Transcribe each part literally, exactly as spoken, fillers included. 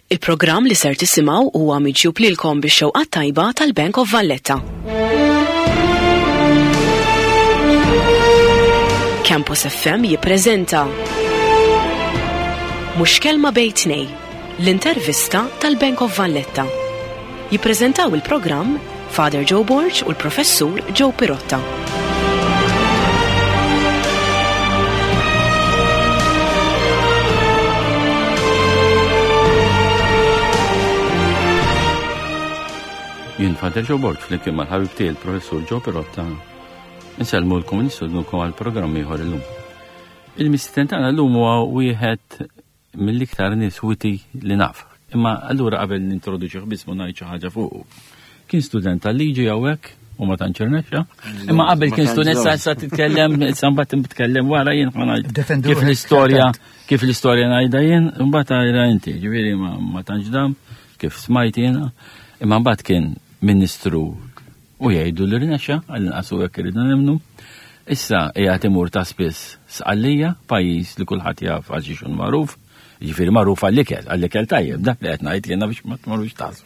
Il-programm li ser tisimgħu huwa miġjub lilkom bix-xewqa tajba tal-Bank of Valletta. Campus F M jippreżenta Mhux kelma bejn tnejn, l-intervista tal-Bank of Valletta. Jippreżentaw il-programm Father Joe Borg u l-Professur Joe Pirotta. Jien Father Joe Borg li kien mal-ħabib tiegħi il-Professur Joe Pirotta insellmulkom nistudnukom għall-programm ieħor illum. Il-mistiden tagħna llum huwa wieħed mill-iktar nies witi li naf. Imma allura qabel nintroduċih bismu ngħid xi ħaġa fuq. Kien student tal-liġi hawnhekk u ma tantx irnexxa. Imma qabel kien student sa issa titkellem, issa mbagħad titkellem wara jien ngħid kif l-istorja kif l-istorja ngħidha jien mbagħad ara inti. Ġifieri ma tantx dam kif smajt jiena. Imma mbagħad kien Ministru u jgħidu li rinaxa, għall-inqasu hekk irridna nemnu. Issa qiegħed imur ta' spiss Sqallija, pajjiż li kulħadd jaf għal xi xun magħruf, jiġifieri magħruf għall-ikel, għall-ikel tajjeb, dak li qed ngħid jiena biex ma tmorrux tasu.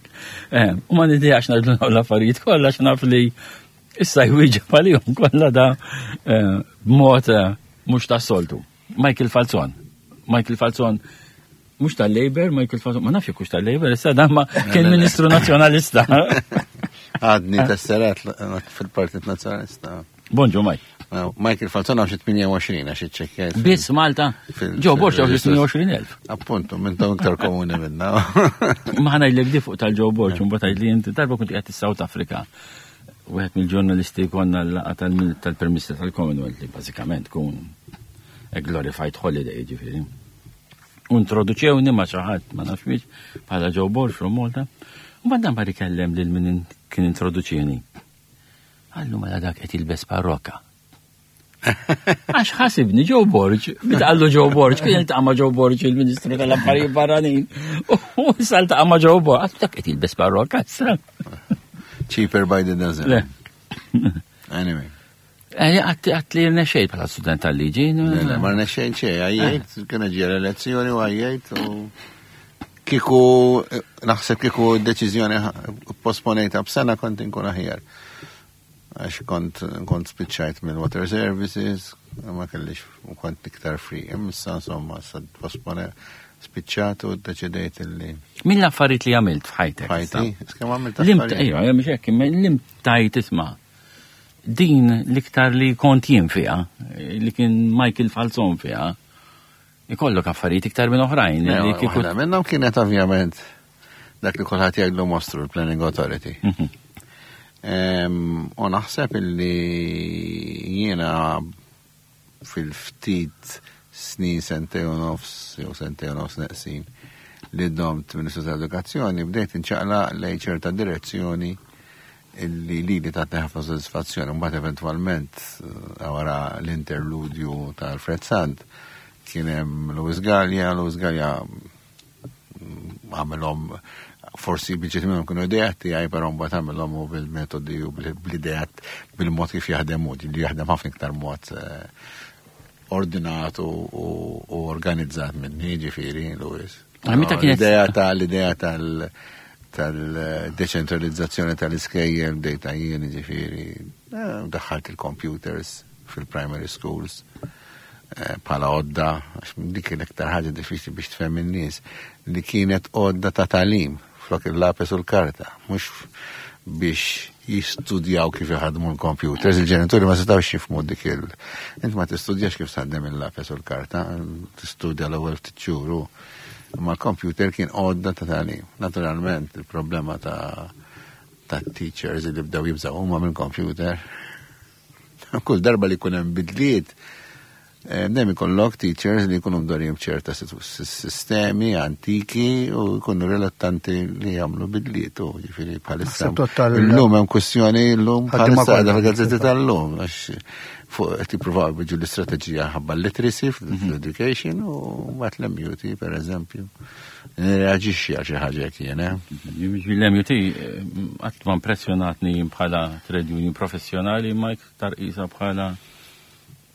U ma nidejjax ngħidu l-affarijiet kollha għax naf li issa jwieġeb għalihom kollha da b'mod mhux tas-soltu. Michael Falzon. Michael Falzon mux tal-Labor, Michael Falzon, ma nafx kux tal-Labor, issa damma kien Ministru Nazzjonalista. Għadni tesseret fil-Partit Nazzjonalista. Bonġu, Mike. Michael Falzon għax tminja u għoxrin, għax iċċekkjajt. Biss, Malta. Ġo, Borġ għax tminja u għoxrin elf. Appuntu, minn ta' iktar komuni minna. Maħna jlek fuq tal-Ġo Borġ, un batajt li jinti, darba kunti għati South Africa. U għet mill-ġurnalisti konna l-laqa tal-permissa tal-Commonwealth, li bazzikament kun a glorified holiday, ġifiri. Introduċewni ma ċaħat, ma nafx biex, bħala Joe Borg from Malta. U baddan bari kellem lil min kien introduċjoni. Għallu ma dak qed jilbes parroka. Għax ħasibni Joe Borg, bitqallu Joe Borg, kien jiltaqa' Joe Borg il-Ministru tal-Affarijiet Barranin. U saltaqa' ma' Joe Borg, għallu dak qed jilbes parroka. Cheaper by the dozen. Anyway. Għat li rnexxejt bħala student tal-liġi. Ma rnexxejt xej, għajjajt, kena ġira elezzjoni u għajjajt u kiku, naħseb kiku deċizjoni posponejta b'sena kont inkun aħjar. Għax kont kont spiċċajt mill Water Services, ma kellix u kont iktar free. Imissa insomma, sad pospone spiċċat u deċidejt li. Min l-affarijiet li għamilt f'ħajtek? F'ħajti? Skema għamilt affarijiet. Ejja, mhux hekk, lim tajt isma' din liktar li kont jien fiha, li kien Michael Falzon fiha, ikollok affarijiet iktar minn oħrajn. Waħda minnhom kienet ovvjament dak li kulħadd jgħidlu mostru l-Planning Authority. U naħseb illi jiena fil-ftit snin sentej u nofs, jew sentej u nofs neqsin li domt Ministru tal-Edukazzjoni bdejt inċaqla lejn ċerta direzzjoni illi li li ta' ħafna soddisfazzjoni, mbagħad eventwalment wara l-interludju tal-Fred Sand kien hemm Louis Gallia, Louis Gallia għamilhom forsi biġġiet minnhom kienu ideati għaj però mbagħad għamilhom bil-metodi u bl-ideat bil-mod kif jaħdem li jaħdem ħafna iktar mod ordinat u organizzat minni ġifieri Louis. L-idea tal-idea tal- tal-deċentralizzazzjoni tal-iskejjel bdejta jien ġifieri daħħalt il-computers fil-primary schools bħala għodda għax dik l-iktar ħaġa diffiċli biex tfhem in-nies li kienet għodda ta' tagħlim flok il-lapis u l-karta mhux biex jistudjaw kif jaħdmu l-computers, il-ġenituri ma setgħux jifhmu dik il int ma tistudjax kif taħdem il-lapis u l-karta, tistudja l-ewwel ftit xhur ma l-computer kien għodda ta' tagħlim. Naturalment, il-problema ta' ta' teachers li bdew jibżaw huma mill-computer. Kull darba li jkun hemm bidliet, dejjem ikollok teachers li jkunu mdorrijin b'ċerta sistemi antiki u jkunu relattanti li jagħmlu bidliet u jiġifieri bħalissa. Illum hemm kwestjoni llum bħalissa fil-gazzetti tal-lum għax fuq qed jippruvaw biġu l-istrateġija ħabba literacy fl-education u mbagħad l-M U T pereżempju. Nirreaġixxi għal xi ħaġa kien, l-M U T qatt ma impressjonatni bħala trade union professjonali ma iktar qisha bħala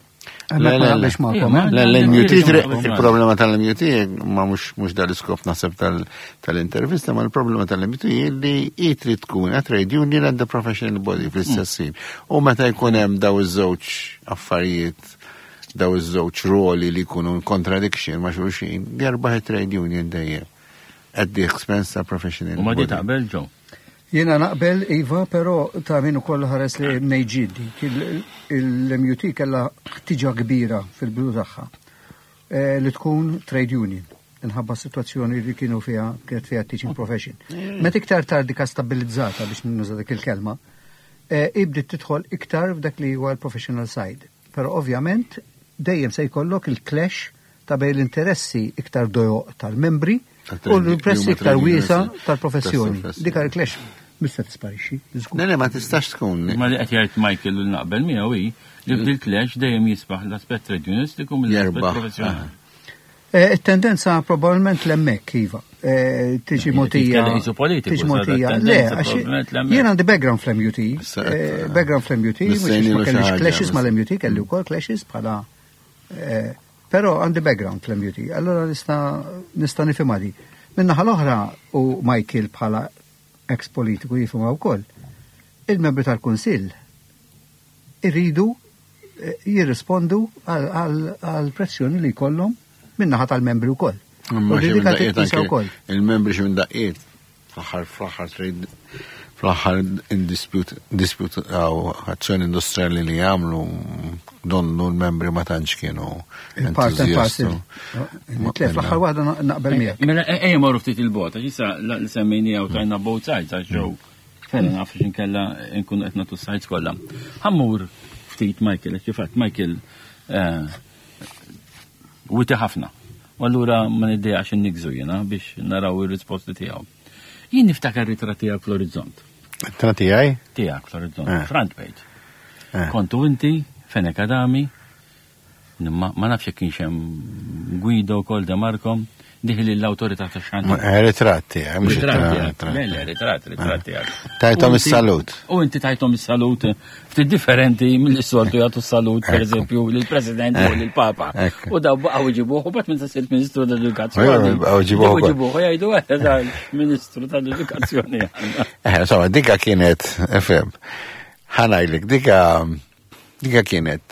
L-M U T, il-problema tal-M U T ma mux dal-iskop nasib tal-intervista, ma l-problema tal-M U T li jitri tkun a trade union and the professional body fl-istessin. U meta jkun hemm daw iż-żewġ affarijiet, daw iż-żewġ ruoli li jkunu in contradiction ma' xulxin, jarbaħ trade union dejjem. At the expense ta' professional body. U ma di taqbel ġo? Jena naqbel, Iva, pero ta' minu kollu ħares li nejġiddi. Il-M U T kella ħtiġa kbira fil-bidu tagħha li tkun trade union. Inħabba situazzjoni li kienu fija, kienet fija teaching profession. Met iktar tardika stabilizzata biex nuża dik il-kelma, ibdit tidħol iktar f'dak li huwa l-professional side. Pero ovvjament dejjem se jkollok il-clash ta' bejn l-interessi iktar dojoq tal-membri u l-pressi iktar wiesa tal-professjoni. Dikar il-clash mista tisparixxi. Nene ma tistax tkun. Ma li qed jgħid Michael u naqbel miegħu hi li bil-clash dejjem jisbaħ l-aspett trade-unionistiku mill-aspett professjonali. Il-tendenza probabbilment l-hemmhekk iva. Tiġi motija. Tiġi motija. Le, jien għandi background fl-M U T. Background fl-M U T, mhux ma kellix clashes mal-M U T, kelli wkoll clashes bħala però għandi background fl-M U T. Allora nista' nifhimha di. Min-naħa l-oħra u Michael bħala ex-politiku jifhimha wkoll. Il-membri tal-Kunsill irridu jirrispondu għal pressjoni li jkollhom min-naħa tal-membri wkoll. Il-membri xi minn daqqiet fl-aħħar fl-aħħar trade fl-aħħar dispute għaw azzjoni industriali li jagħmlu donnu l-membri ma tantx kienu entużjasti. Fl-aħħar waħda naqbel miegħek. Mela ejja morru ftit il-bota, ġisa li semmejni għaw tajna both sides għax ġew. Fela naf x'inkella nkun qed nagħtu sides kollha. Ħammur ftit Michael, kif fatt Michael witi ħafna. U allura ma niddejaqx innigżu jiena biex naraw ir-risposti tiegħu. Jien niftakar ritrat tiegħek fl-orizzont. Tra tiegħi? Tiegħek fl-orizzont, front page. Kontu inti, Fenek Adami, ma nafx jekk kienx hemm Guido kol de Markom, diħli l-awtorità tax-xanti. Ritrat tiegħek, mhux ritrat. Le, ritrat, ritrat tiegħek. Tajthom is-salut. U inti tajthom is-salut ftit differenti mill-istortu jagħtu s-salut, pereżempju, lill-President u lill-Papa. U daw baqgħu jġibuh u bad minn sirt Ministru tal-Edukazzjoni. Baqgħu jġibuh jgħidu għedha l-Ministru tal-Edukazzjoni. Insomma, dika kienet, efem, ħanajlik, dika dika kienet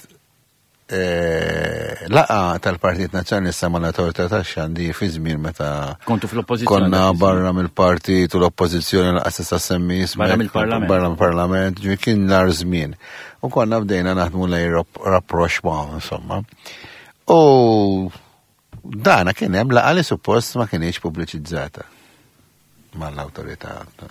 laqa tal-Partit Nazzjonalista mal-Awtorità tax-Xandi fi żmien meta kontu fl-oppożizzjoni. Konna barra mill-partit u l-oppożizzjoni laqas tista' semmi barra mill-Parlament. Barra mill-Parlament, ġi kien nar żmien. U konna bdejna naħdmu lej rapproċċ insomma. U dana kien hemm laqa li suppost ma kienx pubbliċizzata mal-Awtorità.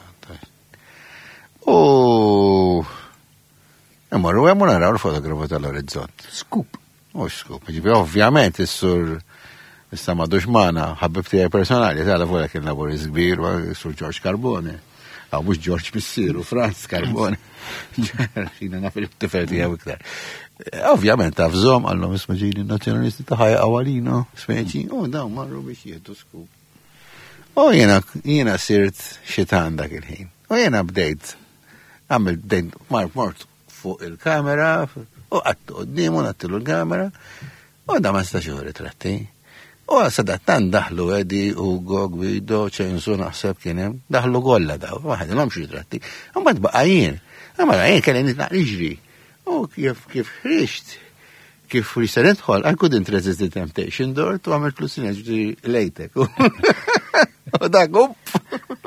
U Immorru għemmu naraw l-fotografu tal-orizzont. Skup. U skup. Ġibi, ovvjament, il-sur s-samadux maħna, ħabbib tijaj personali, tal-la fuq kien laboris kbir, sur George Carbone. Għaw, mux George Pissiru, Franz Carbone. Xina naf il-tifel tijaw iktar. Ovvjament, għafżom, għallom ismaġini nazjonalisti taħħaj għawalino, smeċi, u daw marru biex jietu skup. U jena, jena sirt xitan dak il-ħin. U jena bdejt, għamil bdejt, Mark Mort, fuq il-kamera, u għattu għoddimu, għattilu l-kamera, u da ma stax u ritratti. U sadattan daħlu għedi, Ugo, Guido, ċensu, naħseb kienem, daħlu golla daw, waħed l-omx ritratti. Għambad baqajin, għambad għajin kelli nitnaq liġri. U kif kif ħrixt, kif ħriġt nidħol, I couldn't resist the temptation door, tu għamil plusin ġri lejtek. U dak, upp.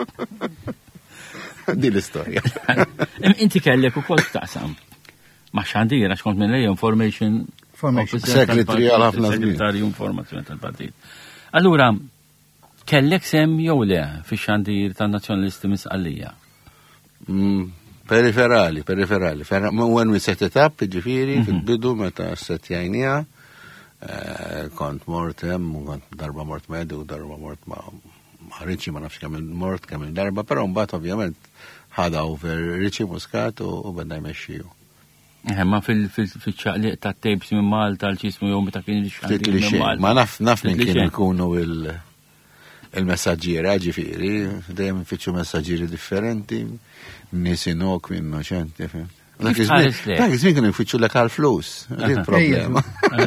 Di l-istoria. Inti kellek u kol taqsam. Ma xandira, xkont minn lej information secretary għal ħafna segretarju informazzjoni tal-partit. Allura, kellek sem jew le fi xandir tan-nazzjonalisti misqallija? Periferali, periferali. When we set it up, ġifiri, fil-bidu meta setjajnija, kont mortem, kont darba mort medu, darba mort ma' Ricci ma nafx kemm mort kemm darba, però mbagħad ovvjament ħada over Ricci Muscat u beda jmexxiju. Ma fil-ċaqliq ta' tapes minn Malta l-ċismu jom meta kien il-xandir minn Malta. Ma naf naf minn kienu jkunu il-messaġġiera ġifieri, dejjem infittxu messaġġieri differenti, nies inok minn innoċenti. Dak iż-żmien kienu jfittxu lek għall-flus. Il-problema.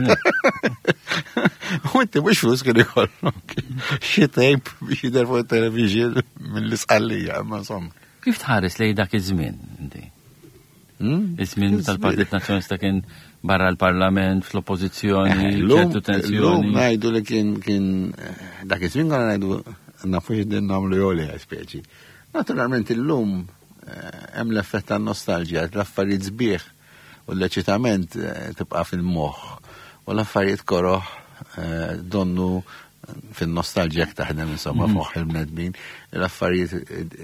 U inti mhux flus kien ikollok xi tejp biex jidher fuq it-television mill-isqallija, ma insomma. Kif tħares lejn dak iż-żmien inti? Iż-żmien tal-Partit Nazzjonalista kien barra l-Parlament, fl-oppożizzjoni, ċertu tensjoni. L-lum ngħidu li kien kien dak iż-żmien konna ngħidu nafu x'din nagħmlu joli speċi. Naturalment illum hemm l-effett tan-nostalġija, l-affarijiet sbieħ u l-eċitament tibqa' fil-moħħ u l-affarijiet koroħ donnu fin-nostalġija jekk taħdem insomma moħħ il-bnedmin, l-affarijiet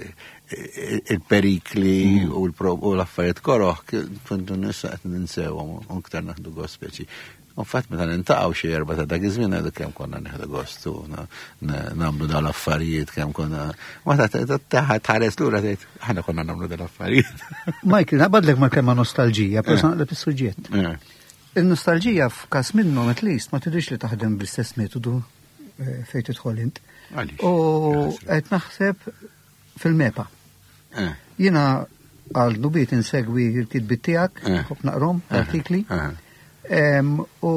il-perikli u l-affarijiet koroħ kuntu nisa qed ninsewhom u iktar naħdu gost speċi. U fatt meta nintaqgħu xi erba' ta' dak iż-żmien għadu kemm konna nieħdu gostu nagħmlu dawn l-affarijiet kemm konna meta tħares lura tgħid aħna konna nagħmlu dawn l-affarijiet. Michael, naqbadlek mal-kelma nostalġija, però naqleb is-suġġett. Il-nostalġija f'każ minnhom at least ma tidhirx li taħdem bl-istess metodu fejn tidħol int. U qed naħseb fil-mepa. Jiena għal nubiet insegwi l-kitbit tiegħek, ħobb naqrom artikli. U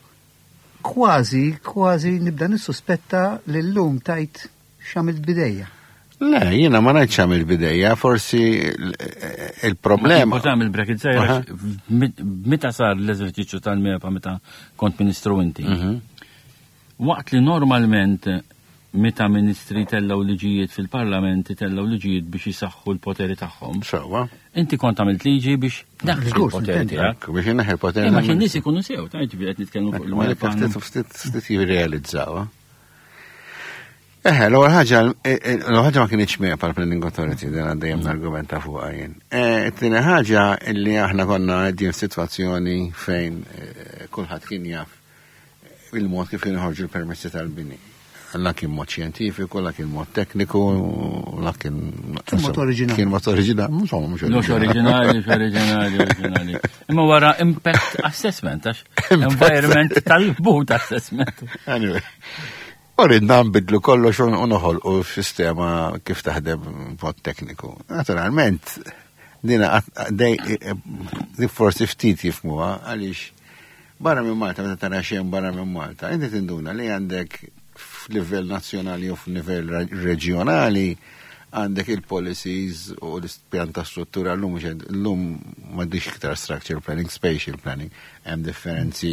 kważi, kważi nibda nissuspetta li l-lum tajt x'għamilt bidejja. Le, jiena ma ngħidx x'għamilt bidejja, forsi il-problema. Ma tagħmel bracket żgħira meta sar l-eżerċizzju tal-mepa meta kont Ministru inti. Waqt li normalment meta ministri tellaw liġijiet fil-Parlament tellaw liġijiet biex jisaħħu l-poteri tagħhom. Sewa. Inti kont għamilt liġi biex daħħu l-poteri tiegħek. Biex inneħħi l-poteri. Ma kien nies ikunu sew, tajt qed nitkellmu fuq il-mepa. Ftit jirrealizzaw. Eħe, l-ewwel ħaġa l-ewwel ħaġa ma kienx mepa l-Planning Authority din għaddejjem nargumenta fuqha jien. It-tieni ħaġa li aħna konna qegħdin f'sitwazzjoni fejn kulħadd kien jaf il-mod kif inħorġu l-permessi tal-bini. La kien mod xjentifiku, la kien mod tekniku, la kien... Kien mod oriġinali. Kien mod oriġinali, mux għom mux oriġinali. Mux oriġinali, mux oriġinali, oriġinali. Imma wara impact assessment, għax environment tal-boot assessment. Anyway, uridna nbidlu kollox unoħol u f-sistema kif taħdem mod tekniku. Naturalment, dina di forsi ftit jifmuha, għalix barra minn Malta, meta tara xejn barra minn Malta, inti tinduna li għandek f'livell nazzjonali u f'livell reġjonali għandek il-policies u l-pjan ta' struttura l-lum l-lum m'għandix iktar structure planning, spatial planning, hemm differenzi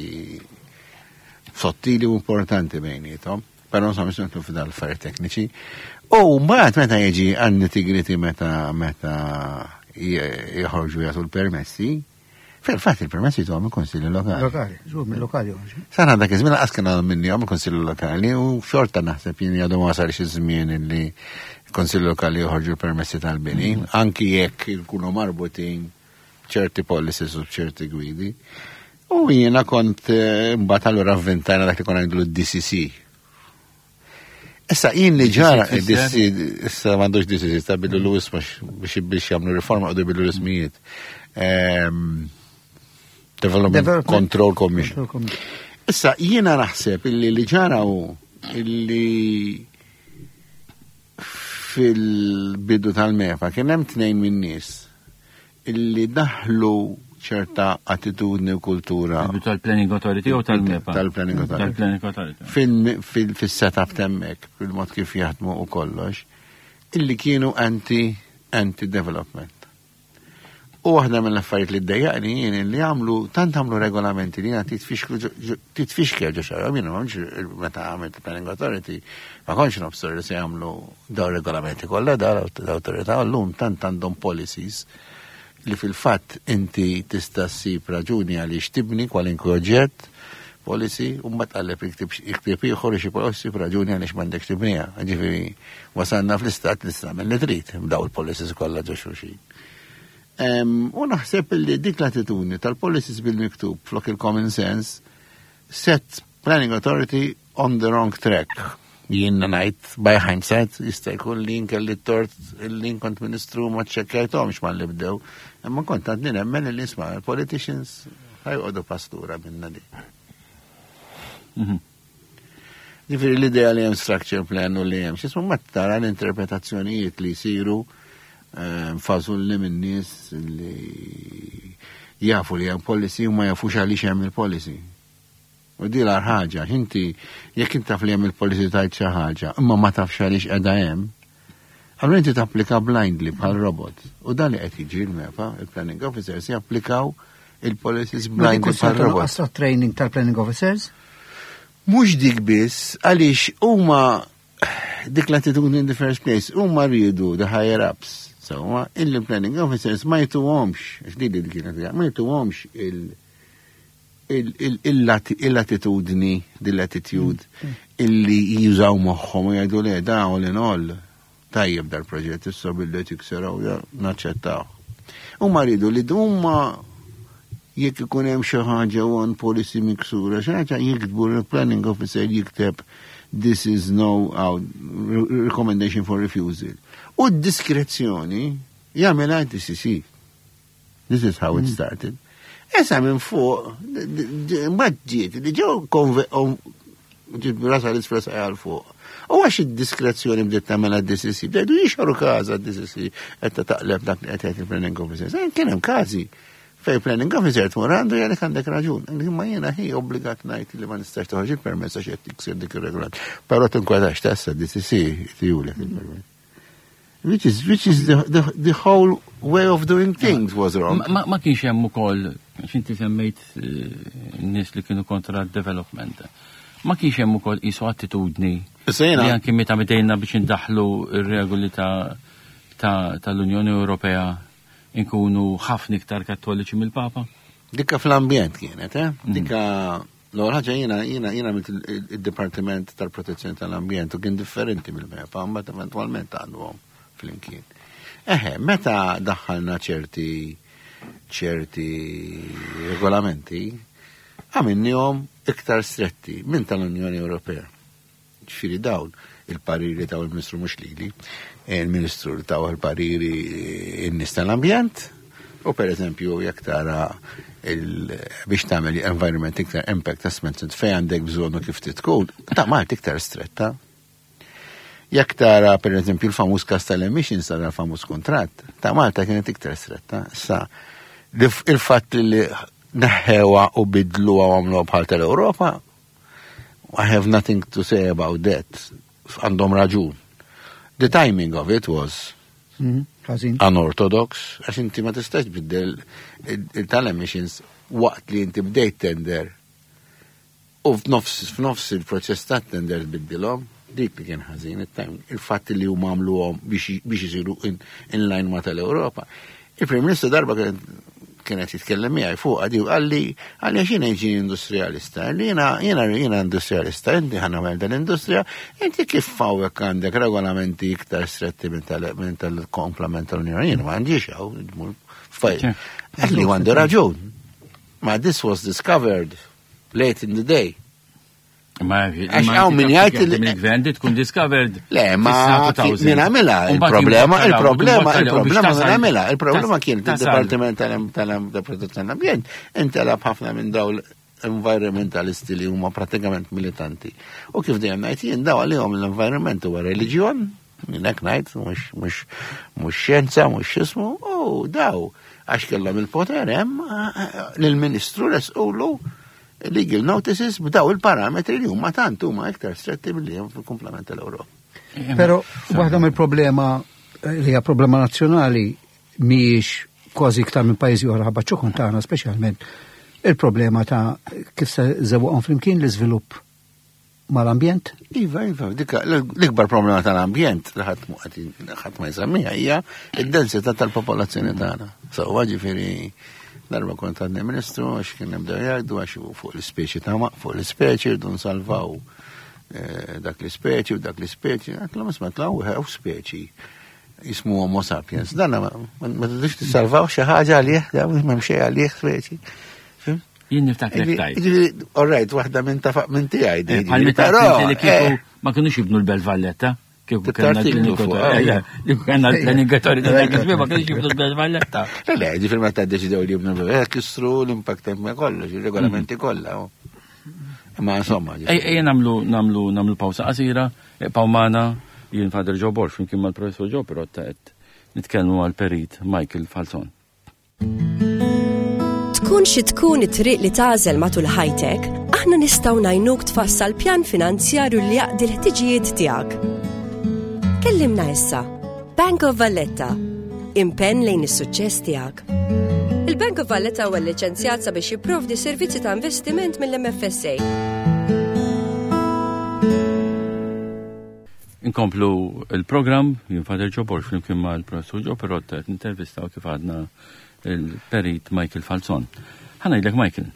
sottili u importanti bejnietom, però nsa mis nitlu f'dal affarijiet tekniċi. U mbagħad meta jiġi għan-nitty-gritty meta meta joħorġu jagħtu l-permessi, fil-fatt il-permessi tu għam il-konsilju lokali. Lokali, ġu mill-lokali għanġi. Sana dak iż-żmien laqas kien għam minni għam il-konsilju lokali u xorta naħseb jien għadu ma sarx iż-żmien li il-konsilju lokali joħorġu l-permessi tal-bini, anki jekk jkunu marbutin ċerti policies u ċerti gwidi. U jiena kont mbagħad allura avventajna dak li kon għandu l-D C C. Issa jien li ġara issa m'għandux D C C sta bidu l-isma biex biex jagħmlu riforma qogħdu bidu l-ismijiet. Development Control Commission. Issa, jiena naħseb illi li ġaraw illi fil-bidu tal-mepa kien hemm tnejn minn nies illi daħlu ċerta attitudni u kultura. Tal-Planning Authority u tal-mepa? Tal-Planning Authority. Tal-Planning Authority. Fil-setup temmek, fil-mod kif jaħdmu u kollox, illi kienu anti-development. U waħda mill-affarijiet li d-dejjaqni jien li għamlu, tant għamlu regolamenti li għan titfixkja ġoċa, għamina għamġ meta għamilt Planning Authority, ma konx nobsor li se għamlu daw regolamenti kolla da l-autorita, għallum tant għandhom policies li fil-fat inti tista' ssib raġuni għalli xtibni kwalinkwe oġġett, policy, u mbagħad għallep iktib ieħor xi policy raġuni għaliex m'għandek tibnija. Ġifieri wasalna fl-istat li tagħmel li trid b'daw il-policies kollha ġo xulxin. Um, u naħseb li dik l-attitudni tal-policies bil-miktub flok il-common sense set Planning Authority on the wrong track. Jienna ngħid by hindsight jista' jkun li nkelli tort li kont Ministru ma ċċekkjajthomx ma li bdew. Imma kont għandni nemmen li nisma' politicians ħajqogħdu pastura minna di. Ġifieri l-idea li hemm structure plan u li hemm x'ismu ma tara l-interpretazzjonijiet li jsiru Fażul li minn nies li jafu li hemm policy u ma jafux għaliex hemm il-policy. U di l-ar ħaġa, inti jekk inti taf li hemm il-policy tajt xi ħaġa, imma ma tafx għaliex qiegħda hemm, allura inti tapplika blindly bħal robot. U dan li qed jiġri l-mepa, il-planning officers japplikaw il-policies blindly bħal robot. Għasta training tal-planning officers? Mhux dik biss, għaliex huma dik l-attitudni in the first place, huma rridu the higher ups. So, il-planning officers ma jituhomx, x'didi dik ma jituhomx il-attitudni, dil-attitude illi jużaw moħħhom u jgħidu le da all in all. Tajjeb dal-proġett, issa billi tikseraw, naċċettaw. Huma rridu li huma jekk ikun hemm xi ħaġa one policy miksura, xi ħaġa jiktbu il-planning officer jikteb this is no uh, recommendation for refusal. U d-diskrezzjoni jagħmilha D C C. This is how it started. Esa minn fuq, maġġiet, li ġew rasa l-espressa għal fuq. U għax id-diskrezzjoni bdiet tagħmel D C C, bdew jixħoru każa D C C qed taqleb dak li qed jgħid il-planning officer. Kien hemm każi fej planning officer tmur għandu jgħalek għandek raġun. Imma jiena hi obbligat ngħid li ma nistax toħroġ il-permess għax qed tiksir dik ir-regolat. Però tinkwetax tassa D C C tijulek il-permess. Which is which is the, the the whole way of doing things was wrong. Ma ma kienx hemm ukoll x'inti semmejt n-nies li kienu kontra d-development. Ma kienx hemm ukoll qisu attitudni li anke meta bdejna biex indaħħlu ir-regoli ta' tal-Unjoni Ewropea inkunu ħafna iktar kattoliċi mill-Papa? Dikka fl-ambjent kienet, eh? Dikka l-ewwel ħaġa jiena jiena jiena il-Dipartiment tal-Protezzjoni tal-Ambjent u kien differenti mill-Papa, mbagħad eventwalment għandhom flimkien. Eħe, meta daħħalna ċerti ċerti regolamenti, għamilnihom iktar stretti minn tal-Unjoni Ewropea. Ġifieri dawn il-pariri taw il-Ministru mhux lili, il-Ministru taw il-pariri in-nies tal-ambjent, u per eżempju jekk tara biex tagħmel environment iktar impact assessment fejn għandek bżonnu kif titkun, ta' Malta iktar stretta. Jekk tara per eżempju l-famuż kas tal-emissions tara l-famuż kontratt, ta' Malta kienet iktar stretta. Sa il-fatt li neħħewa u bidluha u għamluha bħal tal-Ewropa, I have nothing to say about that. Għandhom raġun. The timing of it was mm-hmm. unorthodox, għax inti ma tistax biddel il-tal-emissions waqt li inti bdejt tender u f'nofs il-proċess ta' tender biddilhom, dik li kien ħażin il-fatt li huma għamluhom biex isiru in line ma tal-Ewropa. Il-Prim Ministru darba kienet jitkellem miegħi fuq għadi u għalli għalli għax jiena inġini industrialista, li jiena jiena industrialista, inti ħanamel dal-industrija, inti kif fawek għandek regolamenti iktar stretti minn tal-komplement tal-Unjoni, jiena ma għandix għaw, għalli għandu raġun. Ma this was discovered late in the day. Ma għax għaw minn jgħajt il-gvern di tkun discovered. Le, ma minn għamela, il-problema, il-problema, il-problema minn għamela, il-problema kien il-Departiment tal-Protezzjoni tal-Ambjent, intelab ħafna minn dawl environmentalisti li huma pratikament militanti. U kif dejjem ngħid jien daw għalihom l-environment huwa reliġjon, minn hekk ngħid, mhux xjenza, mhux x'ismu, u daw għax kellhom il-poter hemm lill-Ministru resqulu legal notices b'daw il-parametri li huma tant huma iktar stretti milli hemm fil-komplement tal-Ewropa. Però waħda mill-problema li hija problema nazzjonali mhijiex kważi iktar minn pajjiżi oħra ħabba tagħna speċjalment il-problema ta' kif se żewwaqhom flimkien l-iżvilupp mal-ambjent. Iva, iva, dikka l-ikbar problema tal-ambjent li ħadd ma jsemmiha hija id-densità tal-popolazzjoni tagħna. So ġifieri darba kont għadni ministru, għax kien nibdew jgħidu għax fuq l-speċi ta' fuq l-speċi, rridu nsalvaw dak l-speċi u dak l-speċi, għatlu misma tlaw għaw speċi jismu Homo sapiens. Dan ma t-dix t-salvaw xaħġa għalih, da memxie għalih speċi. Jien niftakar tajt. All right, waħda minn tafaq minn tijaj. Ma kienux jibnu l-Belt Valletta? Kif kanna l-planigatori ta' dak ma kienx jibdu l-Belt Valletta. Le, ġifir ma ta' deċidew li jibnu l-Belt kissru l-impact ma kollox, il-regolamenti kollha. Ma insomma. Ejja namlu namlu namlu pawsa qasira, pawmana jien Father Joe Borch kien mal-Professor Joe però ta' nitkellmu għal perit Michael Falzon. Tkun xi tkun it-triq li tażel matul ħajtek, aħna nistgħu ngħinuk tfassal pjan finanzjarju li jaqdi l-ħtiġijiet tiegħek. Kellimna issa. Bank of Valletta. Impenn lejn is-suċċess tiegħek. Il-Bank of Valletta huwa liċenzjat sabiex jipprovdi servizzi ta' investiment mill-M F S A. Inkomplu il-programm jien Father Joe Borch flimkien ma' l-Professur Joe Perotta qed nintervistaw kif għadna il-perit Michael Falzon. Ħanajdlek Michael.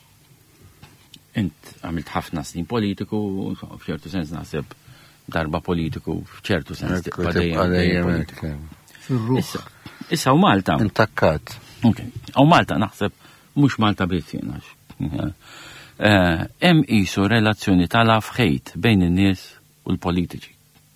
Int għamilt ħafna snin politiku, f'ċertu sens naħseb darba politiku, f'ċertu sens Padejjem. Issa, issa u Malta. Intakkat. Ok, u Malta naħseb mhux Malta biss jien għax. Hemm qisu relazzjoni tal-għaf ħejt bejn in-nies u l-politiċi.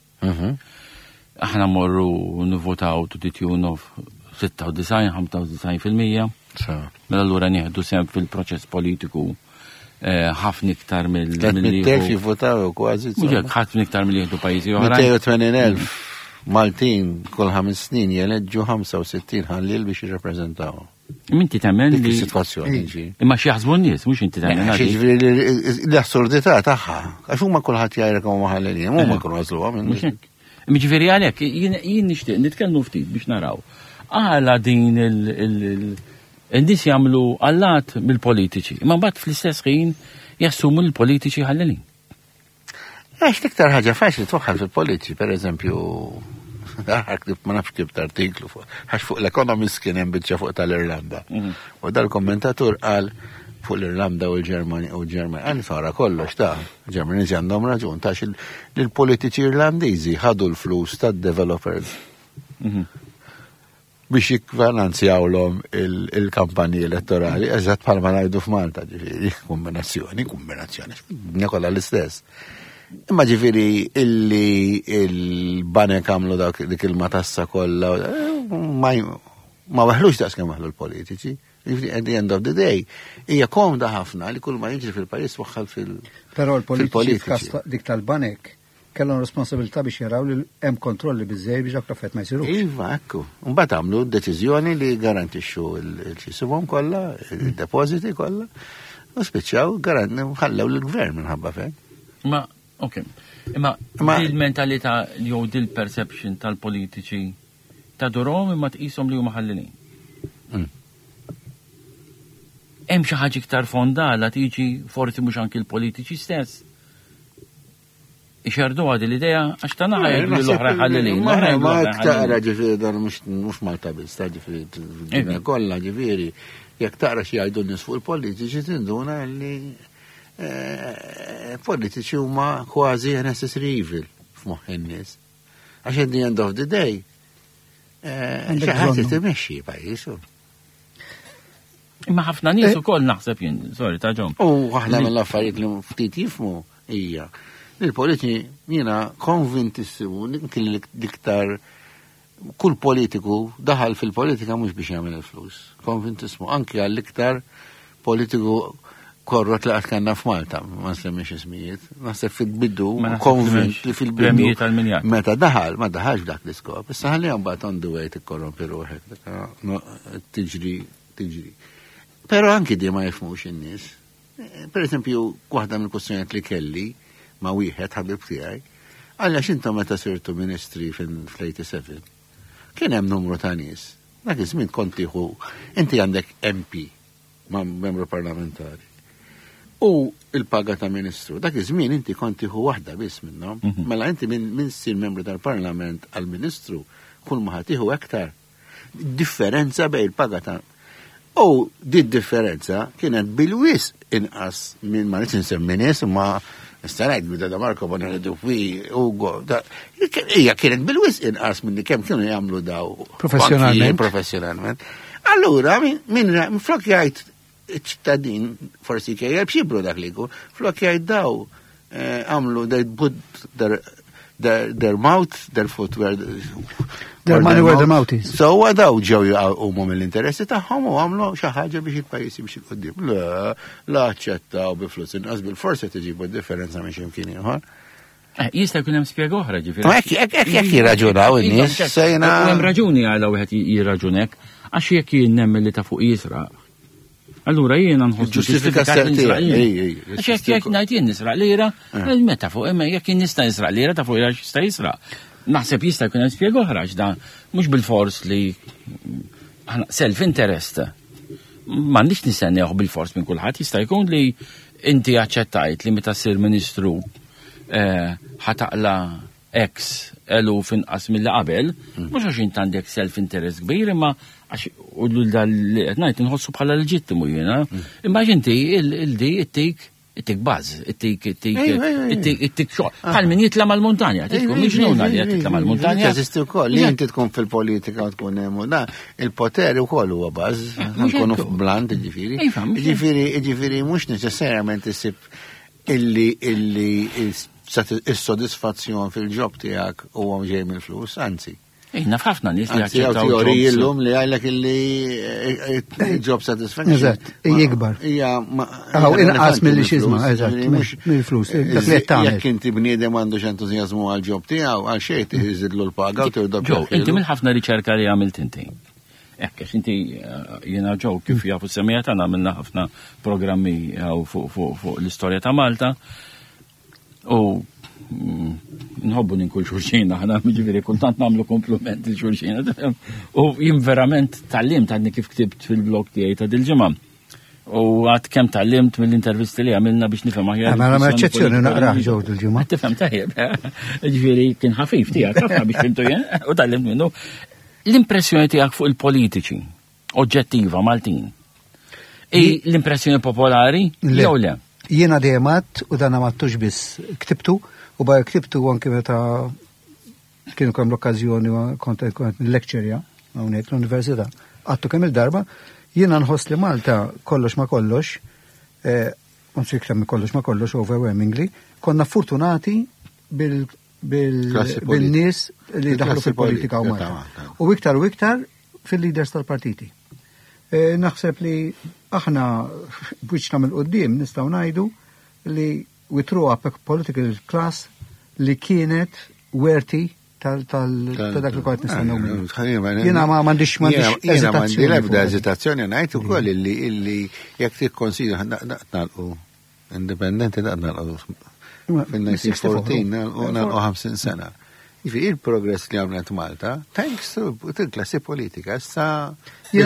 Aħna morru nivvotaw to the tune of sitta u design, ħamsa u design fil-mija. Mela allura nieħdu sem fil-proċess politiku ħafna iktar mill- Mit-telf jivvotaw kważi. Mhux ħafna iktar mill-jieħdu pajjiżi oħra. mitej u tmenin elf Maltin kull ħames snin jeleġġu ħamsa u sittin ħallil biex jirrappreżentaw. Minti temmen Dik li is-sitwazzjoni ġi. imma xi jaħsbu n-nies mhux inti temmen. L-assurdità tagħha, għax huma kulħadd jgħidlek huma ħallelin, huma jkunu għażluha minn. Ġifieri għalhekk jien nixtieq nitkellmu ftit biex naraw. Għala din il-nies jagħmlu allat mill-politiċi, imma mbagħad fl-istess ħin jassumu l-politiċi ħallelin. Għax l-iktar ħaġa faċli twaħħal fil-politiċi, per eżempju, ma nafx kif artiklu għax fuq l-Economist kien hemm biċċa fuq tal-Irlanda. U dal-kommentatur qal fuq l-Irlanda u l-Ġermanja u l-Ġermanja. Għal sara kollox ta' Ġermaniżi għandhom raġun ta' l-politiċi Irlandiżi ħadu l-flus tad-developers biex jikfinanzjawlhom il-kampanji elettorali, eżatt bħalma ngħidu f'Malta, ġifieri kombinazzjoni, kombinazzjoni, nekolla l-istess. Imma ġifieri illi il-banek għamlu dik il-matassa kollha ma waħlux daqs kemm waħlu l-politiċi. At the end of the day, hija komda ħafna li kull ma jiġri fil-pajjiż waħħal fil-politiċi. Però l-politiċi dik tal-banek kellhom responsabilità biex jaraw li hemm kontrolli biżżejjed biex dak l-affett ma jsirux. Iva, ekku. Mbagħad għamlu deċiżjoni li garantixxu l-xisibhom kollha, id-depożiti kollha, u spiċċaw ħallew lill-gvern minħabba fejn. Ma, ok. Imma il-mentalità jew dil-perception tal-politiċi tadurhom imma tqishom li huma ħallelin. Hemm xi ħaġa iktar fondala tiġi forsi mhux anki l-politiċi stess. Ixardu għadi l-idea, għax ta' naħajdu l-oħra ħallelin. Ma taqra ġifiri dan mux Malta biz, ta' ġifiri d-dinja kolla ġifiri, jek taqra xie għajdu n-nis fuq il-politiċi tinduna li politiċi huma kważi necessary evil f'moħħ in-nies. Għax at the end of the day, xi ħaġa timexxi pajjiż. Imma ħafna nies ukoll naħseb jien, sorry ta' ġom. U waħda mill-affarijiet li ftit jifhmu hija il-politiċi jiena konvintissimu kien l-iktar kull politiku daħal fil-politika mhux biex jagħmel il-flus. Konvintissimu anke għall-iktar politiku korrot li qatt kellna f'Malta, ma nsemmix ismijiet. Naħseb fil-bidu konvint li fil-bidu meta daħal, ma daħalx dak l-iskop. Issa ħalli mbagħad on the way tikkorrompi ruħek. Tiġri, tiġri. Però anki di ma jifhmux in-nies. Per eżempju, waħda mill-kwistjonijiet li kelli ma wieħed ħabib tiegħi, għaliex intom meta sirtu ministri fil-tmanijasemgħin. Kien hemm numru ta' nies. Dak iż-żmien kont tieħu inti għandek M P, ma' membru parlamentari. U il-paga ta' ministru. Dak iż-żmien inti kont tieħu waħda biss minnhom. Mela inti minn ssir membru tal-Parlament għall-Ministru kull ma ħadd tieħu aktar. Differenza bejn il-paga ta' U di differenza kienet bil-wis inqas minn ma nix nsemmi nies ma Stanajt bida da Marko Bonardu fi Ugo. Ija kienet bil-wis inqas minni kemm kienu jagħmlu daw. Professionalment. Professionalment. Allura, minn flok jgħid ċittadin forsi kejjer bxibru dak li jkun, flok jgħid daw għamlu they put their, their, their mouth, their foot where their money where their mouth is. So għadaw ġew jgħumu mill-interessi tagħhom u għamlu xi ħaġa biex il-pajjiż jimxi qudiem. La, la aċċettaw bi flus inqas bil-forsi tiġibu differenza minn x'imkien ieħor. Jista' jkun hemm spjega oħra ġifieri. Hekk jirraġunaw in-nies sejna. Hemm raġuni għal wieħed jirraġunek għax jekk jien nemmen li ta' fuq jisraq. Allura jiena nħossu ġustifikazzjoni tiegħek. Għax jekk jekk ngħid jien nisraq lira, meta fuq imma jekk jien nista' nisraq lira ta' fuq lira jista' jisraq. Naħseb jista' jkun hemm spjega oħra għax dan mhux bil-fors li self-interest. M'għandix nistennewh bil-fors minn kulħadd jista' jkun li inti aċċettajt li meta ssir Ministru ħataqla X eluf inqas mill qabel, mhux għax int għandek self-interest kbir, imma għax u l-dal li qed ngħid inħossu bħala leġittimu jiena, imma inti il-di ittik ittik baż, ittik ittik ittik ittik xogħol. Bħal min jitla mal-muntanja, titkum mhix nuna li qed titla mal-muntanja. Teżisti wkoll li inti tkun fil-politika u tkun hemm da, il-poter ukoll huwa baż, nkunu f'blant ġifieri. Ġifieri ġifieri mhux neċessarjament isib illi illi is-sodisfazzjon fil-ġob tiegħek huwa ġej mill-flus, anzi. Ejna ħafna nies li jaċċettaw teoriji llum li għajlek illi job satisfaction. Eżatt, jikbar. Hija aw inqas milli xisma, eżatt, mill-flus. Jekk inti bniedem għandux entużjażmu għall-ġob tiegħu għal xejn tiżidlu l-paga u tirdob. Inti minn ħafna riċerka li għamilt inti. Ekk, għax inti jiena ġew kif jafu semmija tagħna għamilna ħafna programmi fuq l-istorja ta' Malta. U nħobbu ninkul xurxina, ħana ġifieri kultant nagħmlu komplimenti l xurxina. U jien verament tallimt għadni kif ktibt fil-blog tiegħi ta' dil-ġimgħa. U għad kemm tallimt mill-intervisti li għamilna biex nifhem aħjar. Ma nagħmel eċċezzjoni naqra ġew dil-ġimgħa. Tifhem tajjeb. Ġifieri kien ħafif tiegħek ħafna biex fimtu jien u tallimt minnu. L-impressjoni tiegħek fuq il-politiċi oġġettiva Maltin. L-impressjoni popolari jew le? Jiena dejjem għadt u dan għattux biss ktibtu u baj ktibtu anke meta kienu kemm l-okkażjoni kont lecture hawnhekk l-Università. Għattu kemm il-darba jiena nħoss li Malta kollox ma kollox, anzi iktar kollox ma kollox overwhelmingly, konna fortunati bil bil-nies li daħlu fil-politika u Malta. U iktar u iktar fil-leaders tal-partiti. Naħseb li aħna biex nagħmel qudiem nistgħu ngħidu li we threw up a political class li kienet werti tal dak li kont nistennew. Jiena ma m'għandix m'għandix jiena m'għandi l-ebda eżitazzjoni ngħid ukoll illi illi jekk tikkonsidra nagħlqu indipendenti nagħlqu fin-nineteen fourteen u nagħlqu ħamsin sena. Il-progress li għamlet Malta, thanks to il-klassi politika, issa jena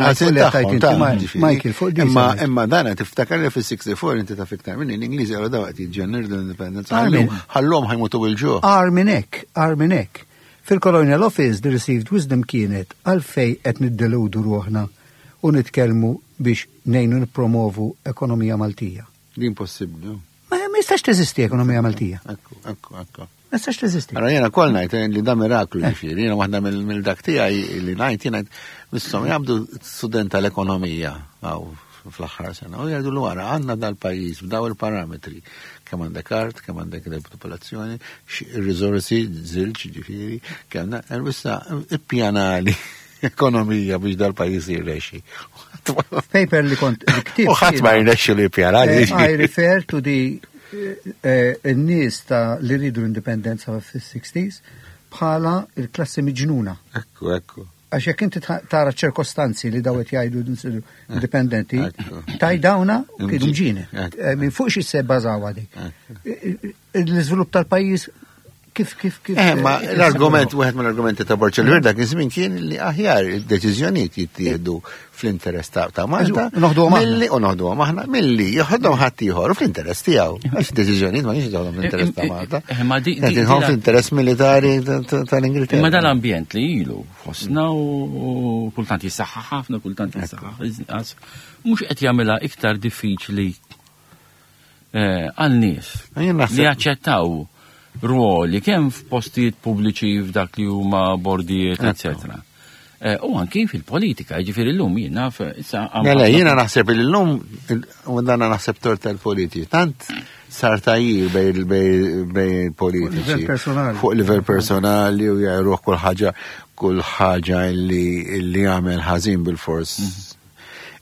Michael fuq di. Imma dana tiftakar li fil-sixty-four inti ta' fiktar minn l-Ingliżi għal dawat jġenner l-independence. Ħallhom ħajmutu bil-ġo. Arminek, arminek. Fil-Colonial Office the received wisdom kienet għalfej qed niddeludu ruħna u nitkellmu biex nejnu nippromovu ekonomija Maltija. Din possibbli. Ma jistax teżisti ekonomija Maltija. Ekku, ekku, ekku. Ma jistax teżisti. Allora jena kol najt li da miraklu ġifieri, jena waħda mill-dak tiegħi li najt jena missom jabdu student tal-ekonomija għaw fl-aħħar sena u jgħidu l-wara għandna dal-pajjiż b'daw il-parametri kemm għandek art, kemm għandek depopolazzjoni, ir-riżorsi żilġ ġifieri, kemm issa ippjanali ekonomija biex dal-pajjiż jirrexxi. Paper li kont ktib. U ħadd ma jirnexxi li ippjanali. I refer to the n-nies ta' li ridu l-indipendenza fis-sixties bħala il-klassi miġnuna. Ekku, ekku. Għax jekk inti tara ċirkostanzi li dawet jgħidu indipendenti, taj dawna kienu mġini. Min fuq xi se bbażaw dik. L-iżvilupp tal-pajjiż kif kif kif. Eh, ma l-argument wieħed mill-argumenti ta' Borċelli dak iż-żmien kien li aħjar id-deċiżjonijiet jittieħdu fl-interess ta' Malta. Milli u noħduhom aħna milli joħodhom ħadd ieħor fl-interess tiegħu. Għax deċiżjonijiet ma jiġu joħodhom fl-interess ta' Malta. Qed inħomm fl-interess militari tal-Ingilterra. Imma dal-ambjent li ilu fostna u kultant jissaħħaħ ħafna, kultant jissaħħaħ. Mhux qed jagħmilha iktar diffiċli għal nies li jaċċettaw ruoli kemm f'postijiet pubbliċi f'dak li huma bordijiet, eccetera. U anki fil-politika, ġifieri llum jiena issa. Mela jiena naħseb li llum u dan naħseb tort tal-politiċi. Tant sar tajjir bej politiċi fuq livell personali u jgħiruh kull ħaġa kull ħaġa li jagħmel ħażin bil-fors.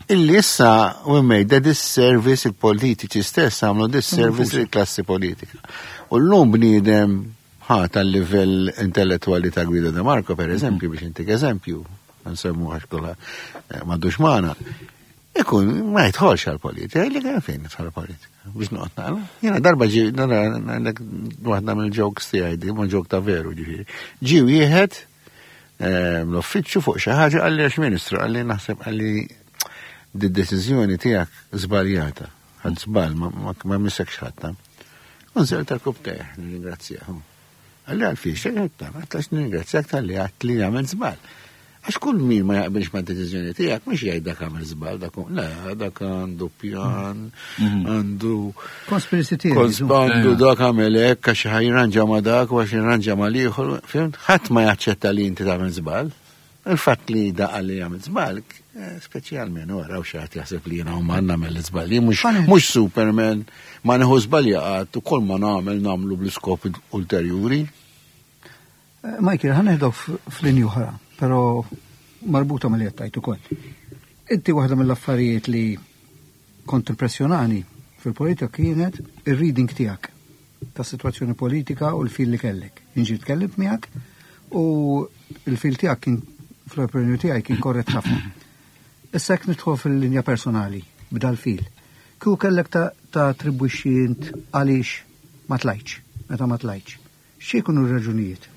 illi issa we made a disservice il-politiċi stess għamlu disservice il-klassi politika. U l-lum bniedem ħata l-livell intellettuali ta' Guido De Marco, per eżempju, biex intik eżempju, nsemmu għax kolla maddux maħna, ikun ma jitħolx għal-politika, illi għan fejn jitħol għal-politika, biex noqtna, jena darba ġi, waħda mill-jokes ti għajdi, ma ġok ta' veru ġifiri, ġi wieħed l-uffiċċju fuq xi ħaġa għalli għax ministru, għalli naħseb għalli d-deċiżjoni tiegħek żbaljata, ħadd żball ma missek xħatta. Unżel tal-kub teħ, nirringrazzjahom. Għalli għal-fiex, għetta, għatlax nirringrazzjak tal-li għat li għamil żball. Għax kull min ma jaqbilx ma d-deċiżjoni tiegħek, mhux jgħid dak għamil żball, le, dak għandu pjan, għandu Conspiracy theories. għandu dak għamil hekk għax ħajranġa ma dak u għax jirranġa ma liħor, fimt? Ħadd ma jaċċetta li inti tagħmel żball. Il-fatt li da għalli għamil żball, speċjalment wara u xaħat jaħseb li jiena huma nagħmel żball. Mhux Superman, ma nieħu żball jaqgħod u kull ma nagħmel nagħmlu bl-iskop ulterjuri. Michael, ħaneħdu f'linju oħra, però marbuta mal jattajt ukoll. Inti waħda mill-affarijiet li kont impressjonani fil-politika kienet ir-reading tiegħek ta' situazzjoni politika u l-fil li kellek. Inġi tkellimt miegħek u l-fil tiegħek kien fl-opinjoni tiegħi kien korrett ħafna. Issa jekk nidħol fil-linja personali b'dal fil. Kieku kellek ta' ta' attribwixxi int għaliex ma tlajtx, meta ma tlajtx. X'jkunu r-raġunijiet?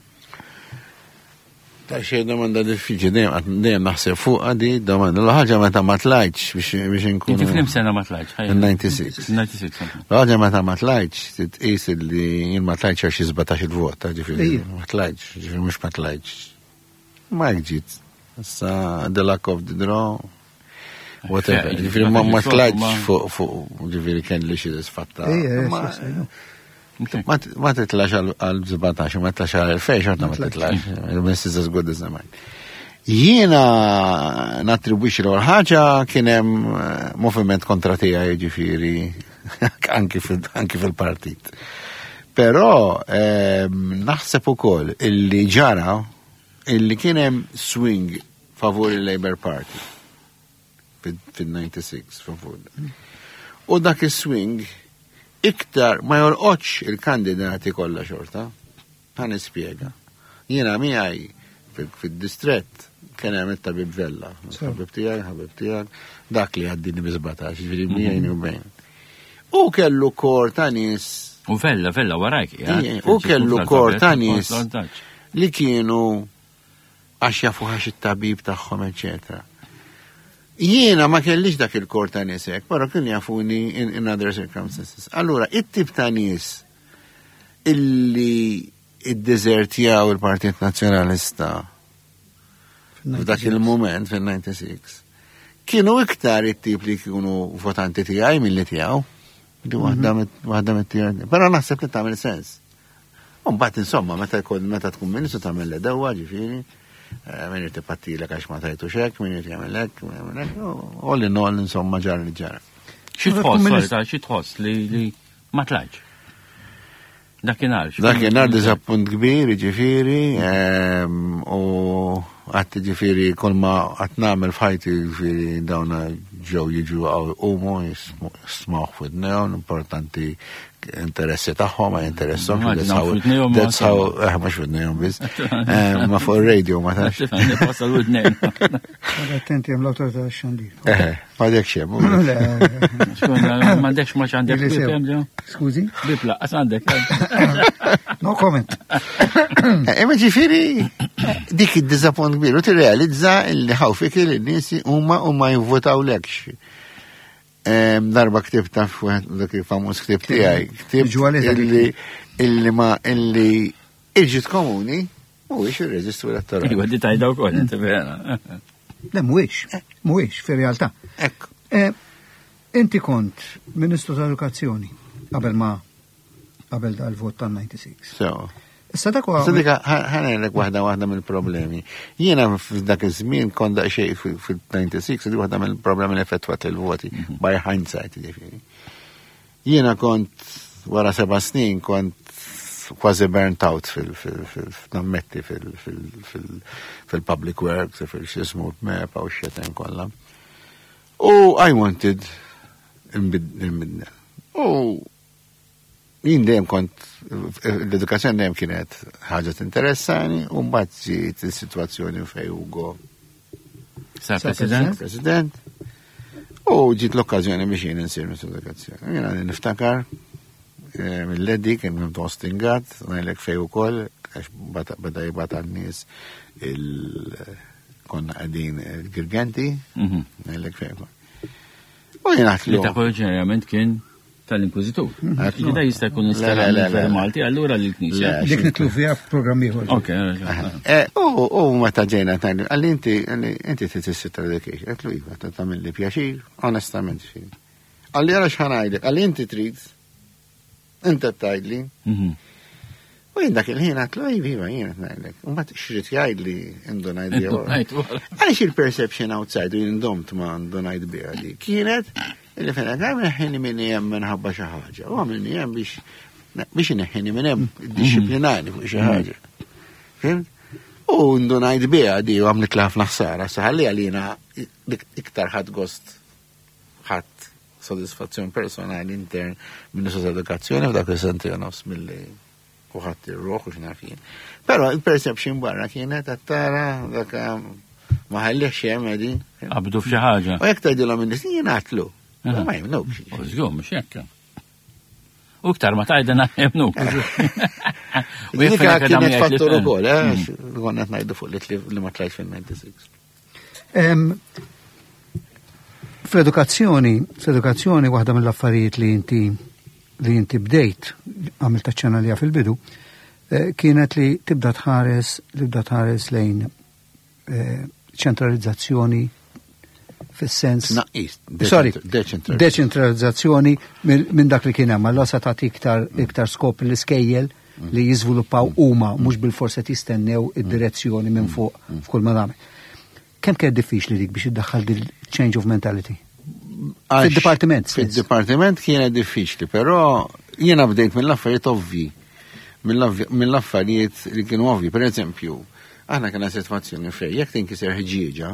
Ta' xej domanda diffiċli, dejjem naħseb fuq għadi domanda. L-ħaġa meta ma tlajtx biex inkun. Inti flim sena ma tlajtx? ninety-six. L-ħaġa meta ma tlajtx, titqis li jien ma tlajtx għax jizbatax il-vot, ġifieri ma tlajtx, ġifieri mhux ma tlajtx. Ma ġiet. Issa the luck of the draw. Whatever. Ġifieri ma tlajtx fuq ġifieri kien li xi disfatta. Ma titlax għal-żbatax, ma titlax għal-fejx, għadna ma titlax. Il-mess is as good as the mind. Jiena natribwix l-ħagġa kienem moviment kontra tija ġifiri, anki fil-partit. Pero naħseb ukoll illi ġara illi kienem swing favur il-Labour Party fil-ninety-six favur. U dak il-swing iktar ma jorqodx il-kandidati kollha xorta. Ħa nispjega. Jiena miegħi fid-distrett kien hemm it-tabib Vella. Tabib tiegħi, ħabib tiegħek, dak li għaddini bi żbatax, jiġifieri miegħi u bejn. U kellu kor ta' nies. U Vella, Vella warajk. U kellu kor ta' nies li kienu għax jafu għax it-tabib tagħhom, eċetera. Jiena ma kellix dak il-kor ta' nisek, però kien jafuni in, in other circumstances. Allura, it-tip ta' nis illi id-desertjaw il-Partit Nazzjonalista f'dak il-moment fil-ninety-six kienu iktar it-tip li kienu votanti tiegħi milli tiegħu. Di waħda mit-tiegħi. Però naħseb li tagħmel sens. U mbagħad insomma meta meta tkun ministru tagħmel l-edewwa ġifieri. Min irti pattilek għax ma tajtu xek, min irti għamellek, u li nol insomma ġar li ġara. Xi tħoss, xi tħoss li ma tlajċ? Dakinhar. Dakinhar diżappunt kbir, ġifieri, u għatti ġifieri kol ma għat nagħmel f'ħajti ġifieri dawna ġew jiġu umu jismaw f'idnejhom, importanti interessi tagħhom ma jinteressom. That's how eh mhux f'idnejhom biss. Ma fuq ir-radio ma tax. Passal widnejn. Attenti hemm l-awtorità tax-xandir. Eh, m'għadek xemm. M'għandekx ma x'għandek. Skużi? Bibla, qas għandek. No comment. Imma ġifieri dik id-diżappunt kbir u tirrealizza li ħawfik il-nies huma u ma jivvotawlekx. Darba ktib ta' dak il-famuż ktib tiegħi, ktib illi illi ma illi il-ġit komuni mhuwiex ir-reġistru elettorali. Iwa di tajda wkoll inti vera. Le mhuwiex, mhuwiex fir-realtà. Ekk. Inti kont Ministru tal-Edukazzjoni qabel ma qabel dal-vot tan-ninety-six. So. Issa dak huwa. Sadika ħanelek waħda waħda mill-problemi. Jiena f'dak iż-żmien kont daqsxejn fil-ninety-six di waħda mill-problemi li effettwat il-voti by hindsight ġifieri. Jiena kont wara seba' snin kont kważi burnt out fil-nammetti fil-public works, fil-xismu b-mepa u x-xetem kollha. U I wanted imbidna. U jien dejjem kont l-edukazzjoni dejjem kienet ħaġa tinteressani u mbagħad ġiet is-sitwazzjoni fejn Ugo Sar President. President. U ġiet l-okkażjoni biex jien insir mis-edukazzjoni. Jiena niftakar mill-leddi kien minn postingat, ngħidlek fejn ukoll għax bada jibgħat għan-nies konna qegħdin il-Girgenti, ngħidlek fejn ukoll. U jien għatlu. Li ta' ġeneralment kien tal-Inkwizitur. Ġida jista' jkun istara Malti, allura l-Knisja. Dik nitlu fija f'programmi ieħor. Ok. U meta ġejna tgħid għalli inti inti titissita education. Qed iva, tagħmel li pjaċir, onestament xi. Għalli ara x'ħanajdlek, għalli inti trid inti tgħidli. U jien dak il-ħin għatlu iva jien qed ngħidlek. U mbagħad xrid jgħidli indu ngħid għaliex il-perception outside u jindomt ma għandu ngħid biha di. Kienet illi fejna għam neħħini minn jem minħabba xaħġa. U għamilni jem biex biex neħħini minn jem disciplinani fuq xaħġa. Fimt? U ndunajt bija di u għamlik laf naħsara. Saħalli għalina iktar ħad gost ħad soddisfazzjon personali intern minn sus edukazzjoni u dak il-senti għanos mill-li u ħadd il-roħ u xnafin. Pero il-perception barra kienet għattara dak maħallix jem għedi. Għabdu f'xi ħaġa. U jek tajdilom minn nisni jenatlu. U ma jemnuk. Użgħu, mux jekka. U ktar ma tajdena jemnuk. U jek kienet fattur u kol, għonnet najdu fuq li ma tlajt fil-ninety-six. Fl-edukazzjoni, fl-edukazzjoni waħda mill-affarijiet li inti li inti bdejt, għamil taċċana li fil-bidu, kienet li tibda tħares, li tibda tħares lejn ċentralizzazzjoni fis-sens. Naqis. Sorry, deċentralizzazzjoni minn dak li kien hemm, allora sa tagħti iktar iktar skop l-iskejjel li jiżviluppaw huma mhux bil-forsa tistennew id-direzzjoni minn fuq f'kull ma nagħmel. Kemm kien diffiċli dik biex iddaħħal dil change of mentality? Fid-dipartiment. Fid-dipartiment kienet diffiċli, però jiena bdejt mill-affarijiet ovvi. Mill-affarijiet li kienu ovvi. Per eżempju, aħna kena sitwazzjoni fejn jekk tinkiser ħġieġa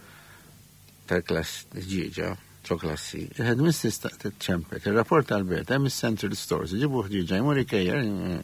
tal-klass ġieġa, ċo klassi, il-headmistress tista' titċempek, il-rapport tal-Bert, hemm is-central stores, ġibu ħġieġa, jmur ikejjer,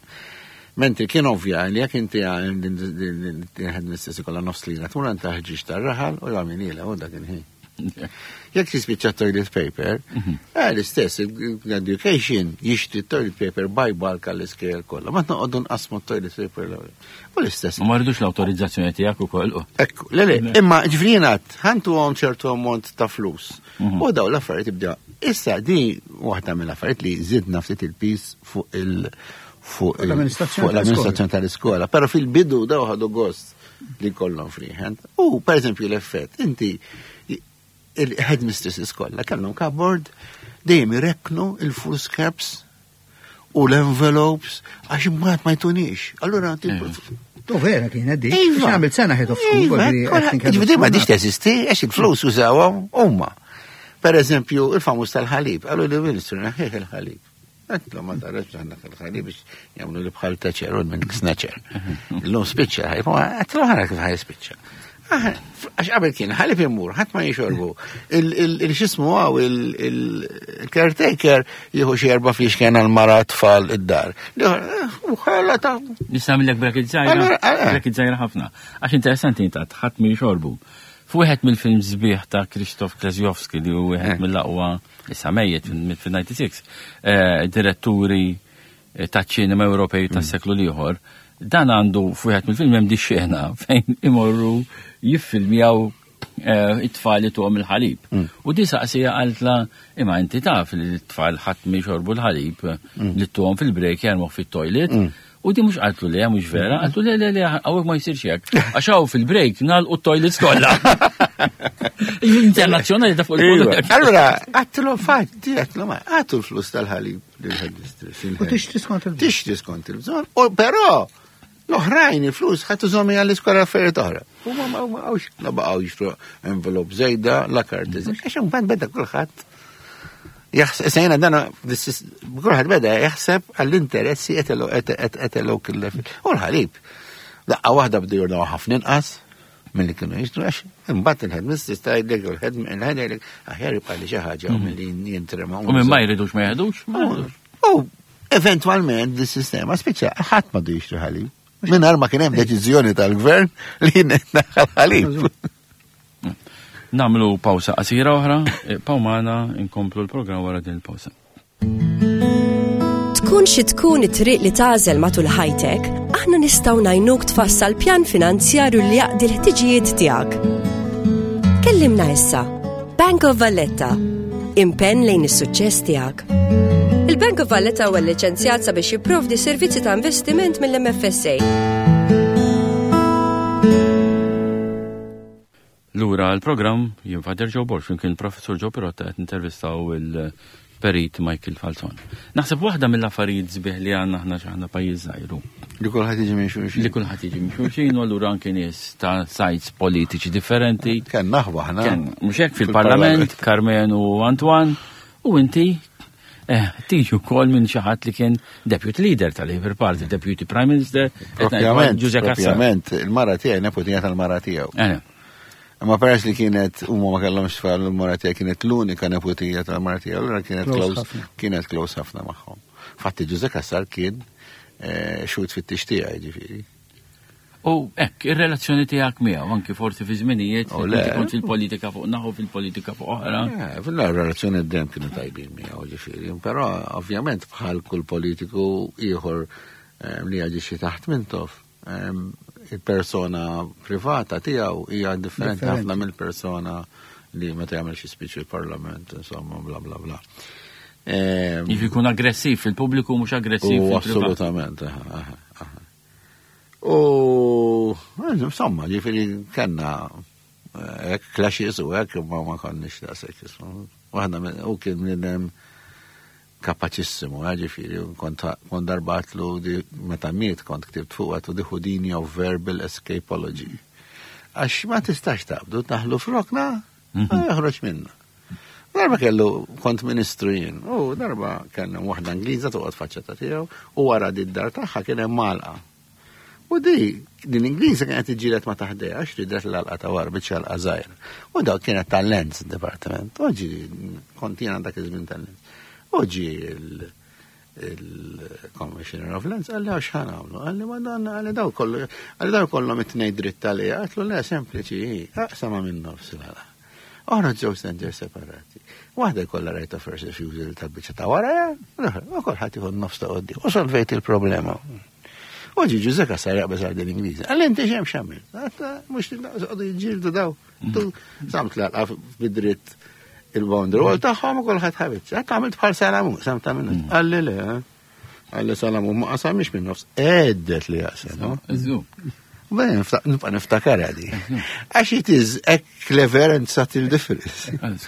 menti kien ovvja li jekk inti il-headmistress ikolla nofs lila, tmur anta ħġieġ tar-raħal u jagħmel ilha u dak il-ħin. Jekk tispiċċa toilet paper, l-istess, l-education jixtri toilet paper by bulk għall-iskejjel kollha, ma tnoqogħdu nqasmu toilet paper u l-istess. Ma rridux l-awtorizzazzjoni tiegħek ukoll. Ekku, le le, imma ġifrinat ħantuhom ċertu ammont ta' flus. U daw l-affarijiet ibda. Issa di waħda mill-affarijiet li żidna ftit il-pis fuq il- fuq l-amministrazzjoni tal-iskola, però fil-bidu daw ħadu gost li kollhom freehand. U pereżempju l-effett, inti il-headmistresses kollha kellhom cupboard dejjem irekknu il-foolscaps u l-envelopes għax imbagħad ma jtunix. Allura Tu vera kien għaddi. Biex nagħmel sena head of school. Ġifieri ma dix teżisti għax il-flus użawhom huma. Pereżempju, il-famuż tal-ħalib, qalu li ministru naħħieħ il-ħalib. Għatlu ma tarax għandek il-ħalib biex jagħmlu li bħal teċer u minn snaċer. Illum spiċċa ħalib, għatlu ħara kif ħaj spiċċa. Għax qabel kien ħalib immur, ħadd ma jixorbu. Il-xismu għaw, il-caretaker jieħu xi erba' flix kien għal-mara tfal id-dar. Uħala ta' Nisamillek brekit żgħira, brekit żgħira ħafna. Għax interessanti intat, ħadd ma jixorbu. F'wieħed mill-film sbieħ ta' Krzysztof Klezjowski li hu wieħed mill-aqwa issa mejjed fil-ninety-six, diretturi taċ-ċinema Ewropej tas-seklu ieħor, dan għandu f'wieħed mill-film hemm di xena fejn imorru jiffilmjaw it-tfal li tuhom il-ħalib. U di saqsija qaltla imma inti taf li t-tfal ħadd ma jxorbu l-ħalib li tuhom fil-break jarmuh fit-toilet. U di mhux qaltlu le mhux vera, qaltu le le le hawnhekk ma jsirx hekk. Għax hawn fil-break nagħlqu t-toilets kollha. Internazzjonali ta' fuq il-kull. Allura għatlu fatti għatlu ma għatu l-flus tal-ħalib lill-headmistress. U tixtri skont il-bżonn. Tixtri skont il-bżonn. Però l-oħrajn il-flus ħattu żommi għall-iskola affarijiet oħra. U ma għawx nabaqgħu jixtru envelop żejda, la karti żejda. Għax mbagħad beda kulħadd sejna dana kulħadd beda jaħseb għall-interessi qed elok il-level. U l-ħalib. Daqqa waħda bdu jordaw ħafna inqas. mill-li kienu jixtru għax, imbagħad il-headmistress tgħidlek u l-head jgħidlek aħjar jibqa' li xi ħaġa u milli jintrema. U minn ma jridux ma jgħidux? U eventwalment dis-sistema spiċċa ħadd ma du jixtri ħalib. Mingħajr ma kien hemm deċiżjoni tal-gvern li naħal ħalib. Namlu pawsa qasira oħra, pawmana inkomplu l-programm wara din il-pawsa. Tkun xi tkun it-triq li tażel matul ħajtek, aħna nistgħu ngħinuk tfassal pjan finanzjarju li jaqdi l-ħtiġijiet tiegħek. Kellimna issa. Bank of Valletta. Impenn lejn is-suċċess tiegħek. Il-Bank of Valletta huwa liċenzjat sabiex jipprovdi servizzi ta' investiment mill-M F S A. Lura l-programm jien Father Joe Borch kien professur Joe Perotta qed intervistaw il-perit Michael Falzon. Naħseb waħda mill-affarijiet sbieħ li għandna aħna x'aħna pajjiż żgħiru. Li kulħadd jiġi minn xulxin. Li kulħadd jiġi minn xulxin u allura anke nies ta' sites politiċi differenti. Kien naħba aħna. Kien mhux hekk fil-Parlament, Carmen u Antoine, u inti eh tiġi wkoll minn xi ħadd li kien deputy leader tal-Labour Party, deputy Prime Minister, Propjament, il-mara tiegħi nepotija tal-mara tiegħu. Ma peress li kienet, umma ma kellhomx tfal l-mara tiegħi kienet l-unika nepotija tal-mara tiegħu, allura kienet close kienet close ħafna magħhom. Fatti Giuseppe Cassar kien xut fit-tix tiegħi ġifieri. U hekk ir-relazzjoni tiegħek miegħu anke forsi fi żminijiet kont fil-politika fuq naħu fil-politika fuq oħra. Fil-relazzjoni d-dem kienu tajbin miegħu ġifieri, però ovvjament bħal kull politiku ieħor li jaġixxi taħt mintof. Il-persona privata tiegħu hija differenti ħafna mill-persona li meta jagħmel xi speech fil-Parlament, insomma, bla bla bla. Jif ikun aggressiv fil-pubbliku mhux aggressiv fil-privat. Assolutament. U insomma, ġifieri kellna hekk clashes u hekk ma ma konniex daqshekk. Waħda u kien minn kapaċissimo, ġifieri, kont darbatlu meta miet kont ktibt fuq għatu the Houdini of Verbal Escapology. Għax ma tistax taqbdu taħlu frokna, joħroġ minna. Darba kellu kont ministru jien, u darba kellna waħda Ingliża toqgħod faċċata tiegħu u wara d-dar tagħha kien hemm malqa. U di din Ingliża kienet iġġieled ma taħdejha għax ridret l-alqa ta' wara biċċa l żgħira. U daw kienet tal-Lens Departament. Oġi kont jien dak iż-żmien tal-Lens. Oġi il-Commissioner of Lands għalli għax ħana għamlu, għalli madonna, għalli daw kollu, għalli daw kollu mit-nej dritt għalli, għatlu le sempliċi, għaqsama minn nofs l-għala. Oħna ġew center separati. Waħda kollha right of first refusal tal-biċċa ta' wara, u koll ħadd jieħu nofs ta' qoddi, u solvejt il-problema. Oġi Giuseppe Cassar jaqbeż għal l-Ingliżi. Għalli inti xemm xammil, mhux għadu jġildu daw, tu samt l-għalqa bid-dritt il-boundary wall taħħom u kolħat ħabitx. Għat għamilt bħal Salamu, samta minnu. Għalli le, għalli Salamu, ma qasamix minn nofs. Eddet li għasem, no? Iżu. Bħin, nibqa niftakar għadi. Għax it is a clever and subtle difference.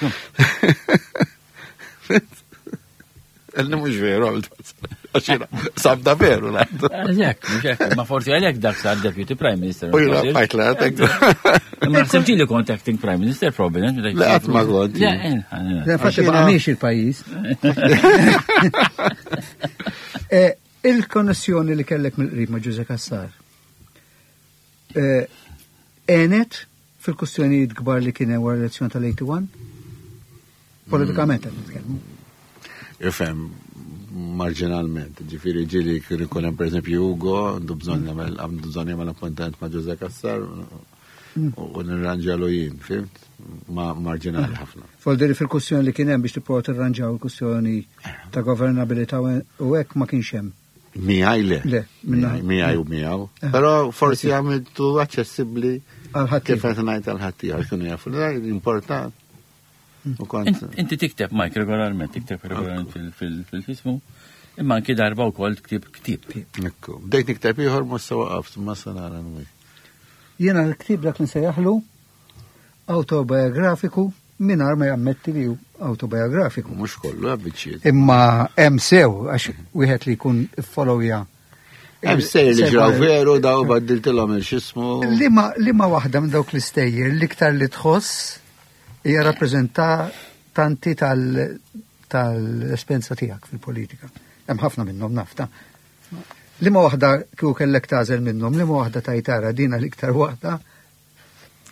Għalli mux veru, għaxina, sabda veru, għaddu. Għalek, mux għek, ma forsi għalek dak sa' Deputy Prime Minister. U jina, għajt la, għatek. Ma sebti li contacting Prime Minister, probably. La, għat ma għod. La, fatti baqamiex il-pajis. Il-konnessjoni li kellek mill-qrib ma' Giuseppe Cassar. Enet fil-kustjonijiet gbar li kien hemm wara elezzjoni tal-eighty-one? Politikament qed nitkellmu. Ifhem marġinalment, ġifieri ġieli kien ikun hemm pereżempju Ugo, għandu bżonn jagħmel għandu bżonn jagħmel appuntant ma' Giuseppe Cassar u nirranġalu jien, fimt? Ma marġinali ħafna. Folderi fil-kustjoni li kien hemm biex tipprova tirranġaw il-kustjoni ta' governabilità u hekk ma kienx hemm. Miħaj le. Le, miħaj u miħaw. Pero forsi għamiltu accessibli kif għet najt għal-ħatti għal-kunu jafu. L-important. Inti tikteb, Mike, regolarment, tikteb regolarment fil-fismu, imma anki darba u kol ktib ktib. Ekku. Dejt nikteb iħor musta waqaft, ma sanara nwi. Jena l-ktib dak nsejjaħlu autobiografiku minar ma jammetti li autobiografiku. Mux kollu, għabbiċiet. Imma hemm sew, għax wieħed li jkun followja. Hemm sej li ġraw veru daw baddiltilhom il-xismu. Lima waħda minn dawk l-istejjer l-iktar li tħoss hija rappreżentanti tal-espensa tiegħek fil-politika. Hemm ħafna minnhom nafta. Lima waħda kieku kellek tażel minnhom, lima waħda tajtara dina l-iktar waħda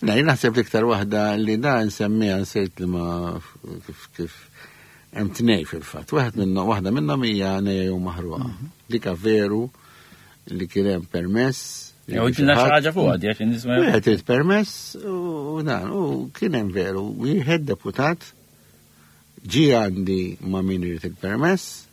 Nej, naħseb iktar waħda li da nsemmiha nsejt li ma kif kif hemm tnej fil-fatt. Waħed minnhom waħda minnhom hija Neja u Maħruqa. Dika veru li kien hemm permess. Jew tina xi ħaġa fuq għadi għax nisma'. Wieħed irid permess u dan u kien hemm veru wieħed deputat ġi għandi ma' min irid il-permess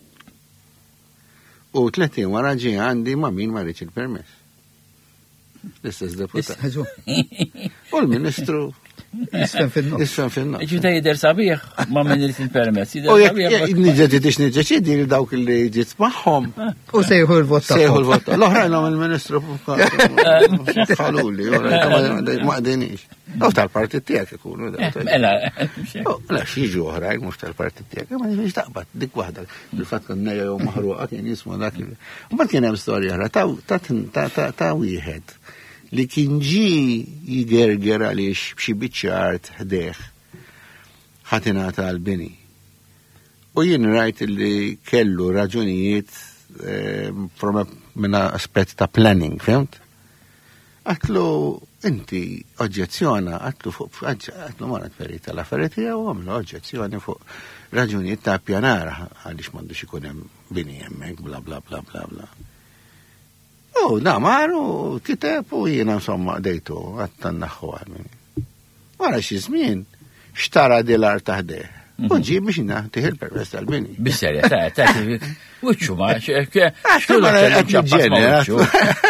u tletin wara ġi għandi ma' min ma rridx il-permess. L-istess deputat. U l-Ministru Isfem fin-nofs. isfem fin-nofs. Ġita jider sabiħ ma' min irid il-permess. U jekk nġedidix nġeċidi li dawk li ġiet magħhom U sejħu l-vot sejħu l-vot. L-oħrajn għom il-Ministru għaluli, ma qdinix. U tal-partit tiegħek ikunu. Mela. La xieġu oħrajn mhux tal-partit tiegħek, ma nix taqbad dik waħda. Bil-fatt kon Neja u Maħruqa kien jismu dak. U mbagħad kien hemm storja oħra ta' wieħed li kien ġi jigerger għaliex b'xi biċċart ħdeħ ħatinata għal-bini. U jien rajt li kellu raġunijiet minna aspett ta' planning, fimt? Għatlu, inti oġġezzjona, għatlu fuq, għatlu marrat ferita l-afferiti għu għamlu oġġezzjoni fuq raġunijiet ta' pjanara għaliex mandu xikun hemm bini hemmhekk, bla bla bla bla bla. U da maru kiteb u jiena insomma dejtu għattan naħħu għalmin. Wara xi żmien xtara dilar taħdeħ. U ġib biex naħtiħ il-permess tal-bini. Bisserja, ta' ta' uċċu ma' Għaxtu ma' għaxtu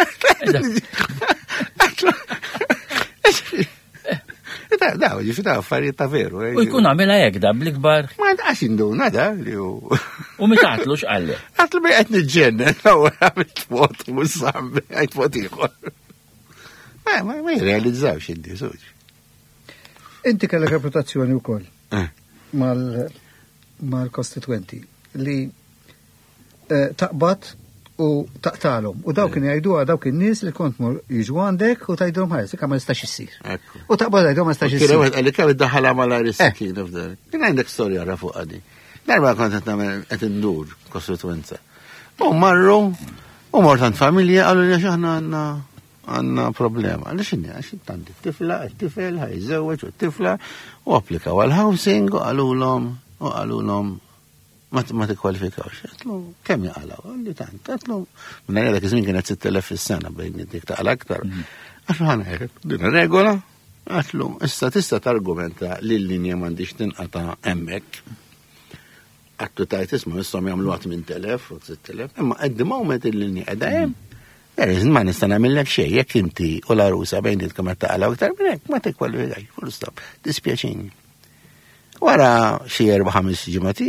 Da, da, ġifi da, affarijiet ta' veru. U jkun għamela jek da, blikbar. Ma għax induna da, li u. U mitaqtlu x'qalli? Għatlu bej għetni ġenne, għu għamit fot, musambi, għajt fot iħor. Ma, ma, ma jirrealizzawx indi, soġi. Inti kellek reputazzjoni wkoll mal-kostituenti li taqbad u taqtalhom. U dawk kien jgħiduha dawk in-nies li kont mor jiġu għandek u tgħidulhom ħares dik ma jistax issir. U taqbad għajdhom ma jistax issir. Kien għalli kemm iddaħħalha mal-ariski nifdar. Kien għandek storja ra fuq għadi. Darba kont qed nagħmel qed indur kostituenza. U marru u mortant familja qalu li aħna għandna għandna problema. Għaliex inni għax intanti tifla, tifel ħajżewweġ u tifla u applikaw għal-housing u qalulhom u qalulhom ma tikkwalifikawx. Għatlu, kemm jaqalaw? Għalli tant, għatlu, minna għedek izmin kienet sitt elef fis-sena bejn dik taqal aktar. Għatlu ħana għedek, din regola, għatlu, issa tista targumenta li l-linja mandiġ tinqata emmek. Għatlu tajt isma, issom jamlu għat minn telef u sitt elef, imma għeddi mawmet il-linja għedha jem. Għerizn ma nista namillek xej, jek inti u la rusa bejn dik ma taqalaw aktar minnek, ma tikkwalifikawx, full stop, dispjaċini. Wara xi erba' ħames ġimgħati,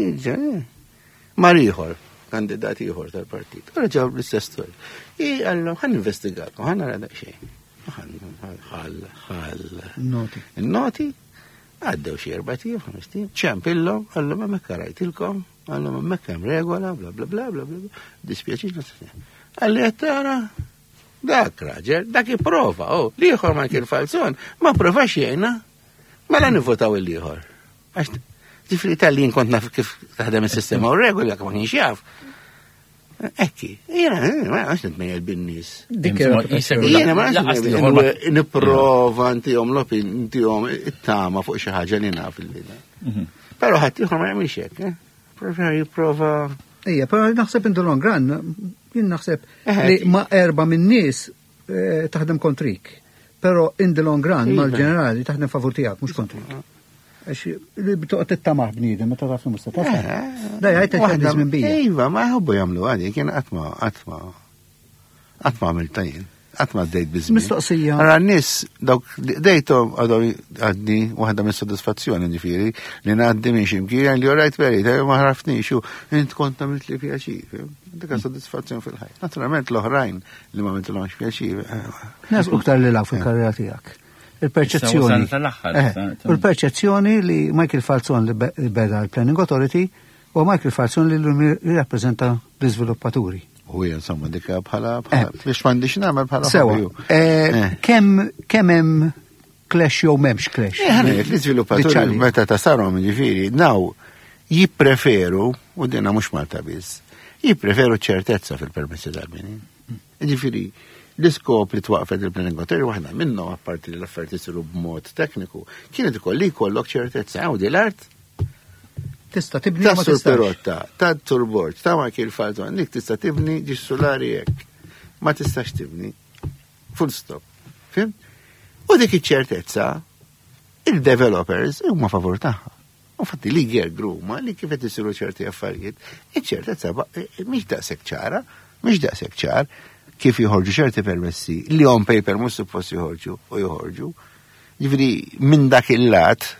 mar ieħor, kandidat ieħor tal-partit. Wara ġew l-istess storja. I għallhom ħan investigakom, ħan nara daqsxejn. Ħall ħall Noti. Il-noti għaddew xi erba' tim, ħames tim, ċempillhom, għallhom hemmhekk rajtilkom, għallhom hemmhekk hemm regola, bla bla bla bla bla. Dispjaċini. Għalli qed tara dak raġel, dak ipprova, oh, l-ieħor ma kien falzon, ma provax jgħinna, mela nivvotaw il-ieħor. Għax, tifri tal-li nkont naf kif taħdem il-sistema u regoli, għak ma kienx jaf. Ekki, jena, ma għax nitmejja l-binnis. Jena, ma għax niprofa ntijom l-opin, ntijom it-tama fuq xaħġa li naf il-bida. Pero ħat tiħor ma jgħamil xek, eh? Profa jiprofa. Ija, pero naħseb indu long run, jien naħseb li ma erba minn nis taħdem kontrik. Pero in the long run, mal-ġenerali taħdem favur tijak, mux kontrik. Li btoqt it-tamaħ bniedem, meta taf musta taf. Da jgħid il-ħadis minn bija. Iva, ma jħobbu jagħmlu għadi, kien qatt ma qatt ma qatt ma għamiltajn, qatt ma dejt biżmien. Mistoqsija. Ara n-nies dawk dejthom għadu għaddi waħda mis-sodisfazzjoni ġifieri li ngħaddi minn ximkien li orajt verit, ma ħraftniex u int kont għamilt li pjaċir. Dik sodisfazzjoni fil-ħajja. Naturalment l-oħrajn li ma għamiltilhomx pjaċir. Nas uktar li law fil-karriera tiegħek. Il-perċezzjoni. Il-perċezzjoni li Michael Falzon li beda l-Planning Authority u Michael Falzon li l-rappresenta l-izviluppaturi. U insomma dikka bħala biex m'għandix nagħmel bħala. Sewa. Kemm kemm hemm clash jew m'hemmx clash. L-iżviluppaturi meta tasarhom ġifieri naw jippreferu u dinha mhux Malta biss. Jippreferu ċertezza fil-permessi tal-bini. Ġifieri l-iskopri twaqfet il-planning authority waħda minnhom apparti li l-affarijiet isiru b'mod tekniku kienet ikolli jkollok ċertezza hawn l-art Tista' tibni ma ta' tistax. Perotta, ta' Turborġ, ta' Michael Falzon, lik tista' tibni ġis solari hekk. Ma tistax tibni. Full stop. Fim? U dik iċ-ċertezza il-developers huma favur tagħha. U fatti li gjer gruma li kif qed isiru ċerti affarijiet, iċ-ċertezza mhix daqshekk ċara, mhix daqshekk ċar kif joħorġu ċerti permessi li on paper mhux suppost joħorġu u joħorġu. Ġifieri minn dak il-lat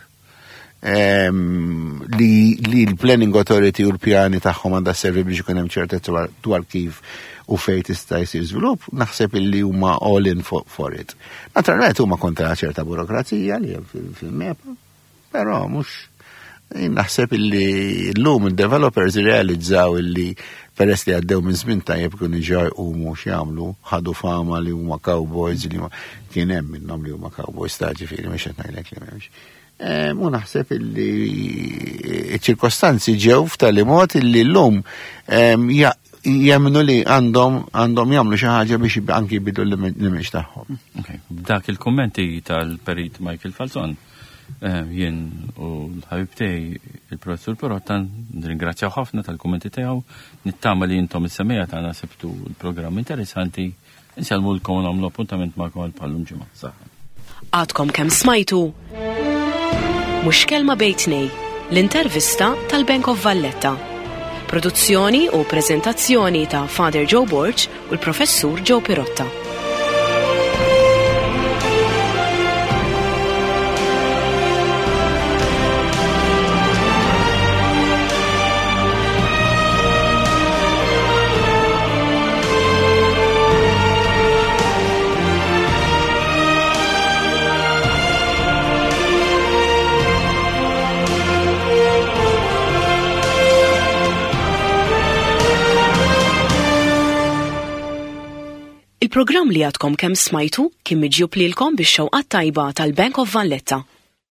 Um, li, li l-planning authority u l-pjani tagħhom għandha servi biex ikun hemm ċertezza dwar kif u fejn tista' jsir żvilupp, naħseb illi huma all in for, for it. Naturalment huma kontra ċerta burokrazija li hemm fil-mepa, però mhux naħseb illi llum il-developers realizzaw illi peress li għaddew minn żmien tajjeb kienu ġaj u mhux jagħmlu ħadu fama li huma cowboys li kien hemm minnhom li huma cowboys ta' ġifieri mhux qed ngħidlek li m'hemmx. Mu naħseb illi ċirkostanzi ġew f'tali mod illi l-lum jemnu li għandhom għandhom jagħmlu xi ħaġa biex anki jbidu l-image tagħhom. Dak il-kummenti tal-perit Michael Falzon jien u l-ħabib tiegħi il-professur Perotta nringrazzjaw ħafna tal-kummenti tiegħu, nittama li intom is-semmejja tagħna sebtu l-programm interessanti, insalmulkom nagħmlu appuntament magħkom għal ġimgħa. Saħħa. Għadkom kemm smajtu Mhux kelma bejn tnej, l-intervista tal-Bank of Valletta. Produzzjoni u preżentazzjoni ta' Father Joe Borch u l-Professur Joe Perotta. Il-programm li għadkom kemm smajtu kien miġjub lilkom bix-xewqat tajba tal-Bank of Valletta.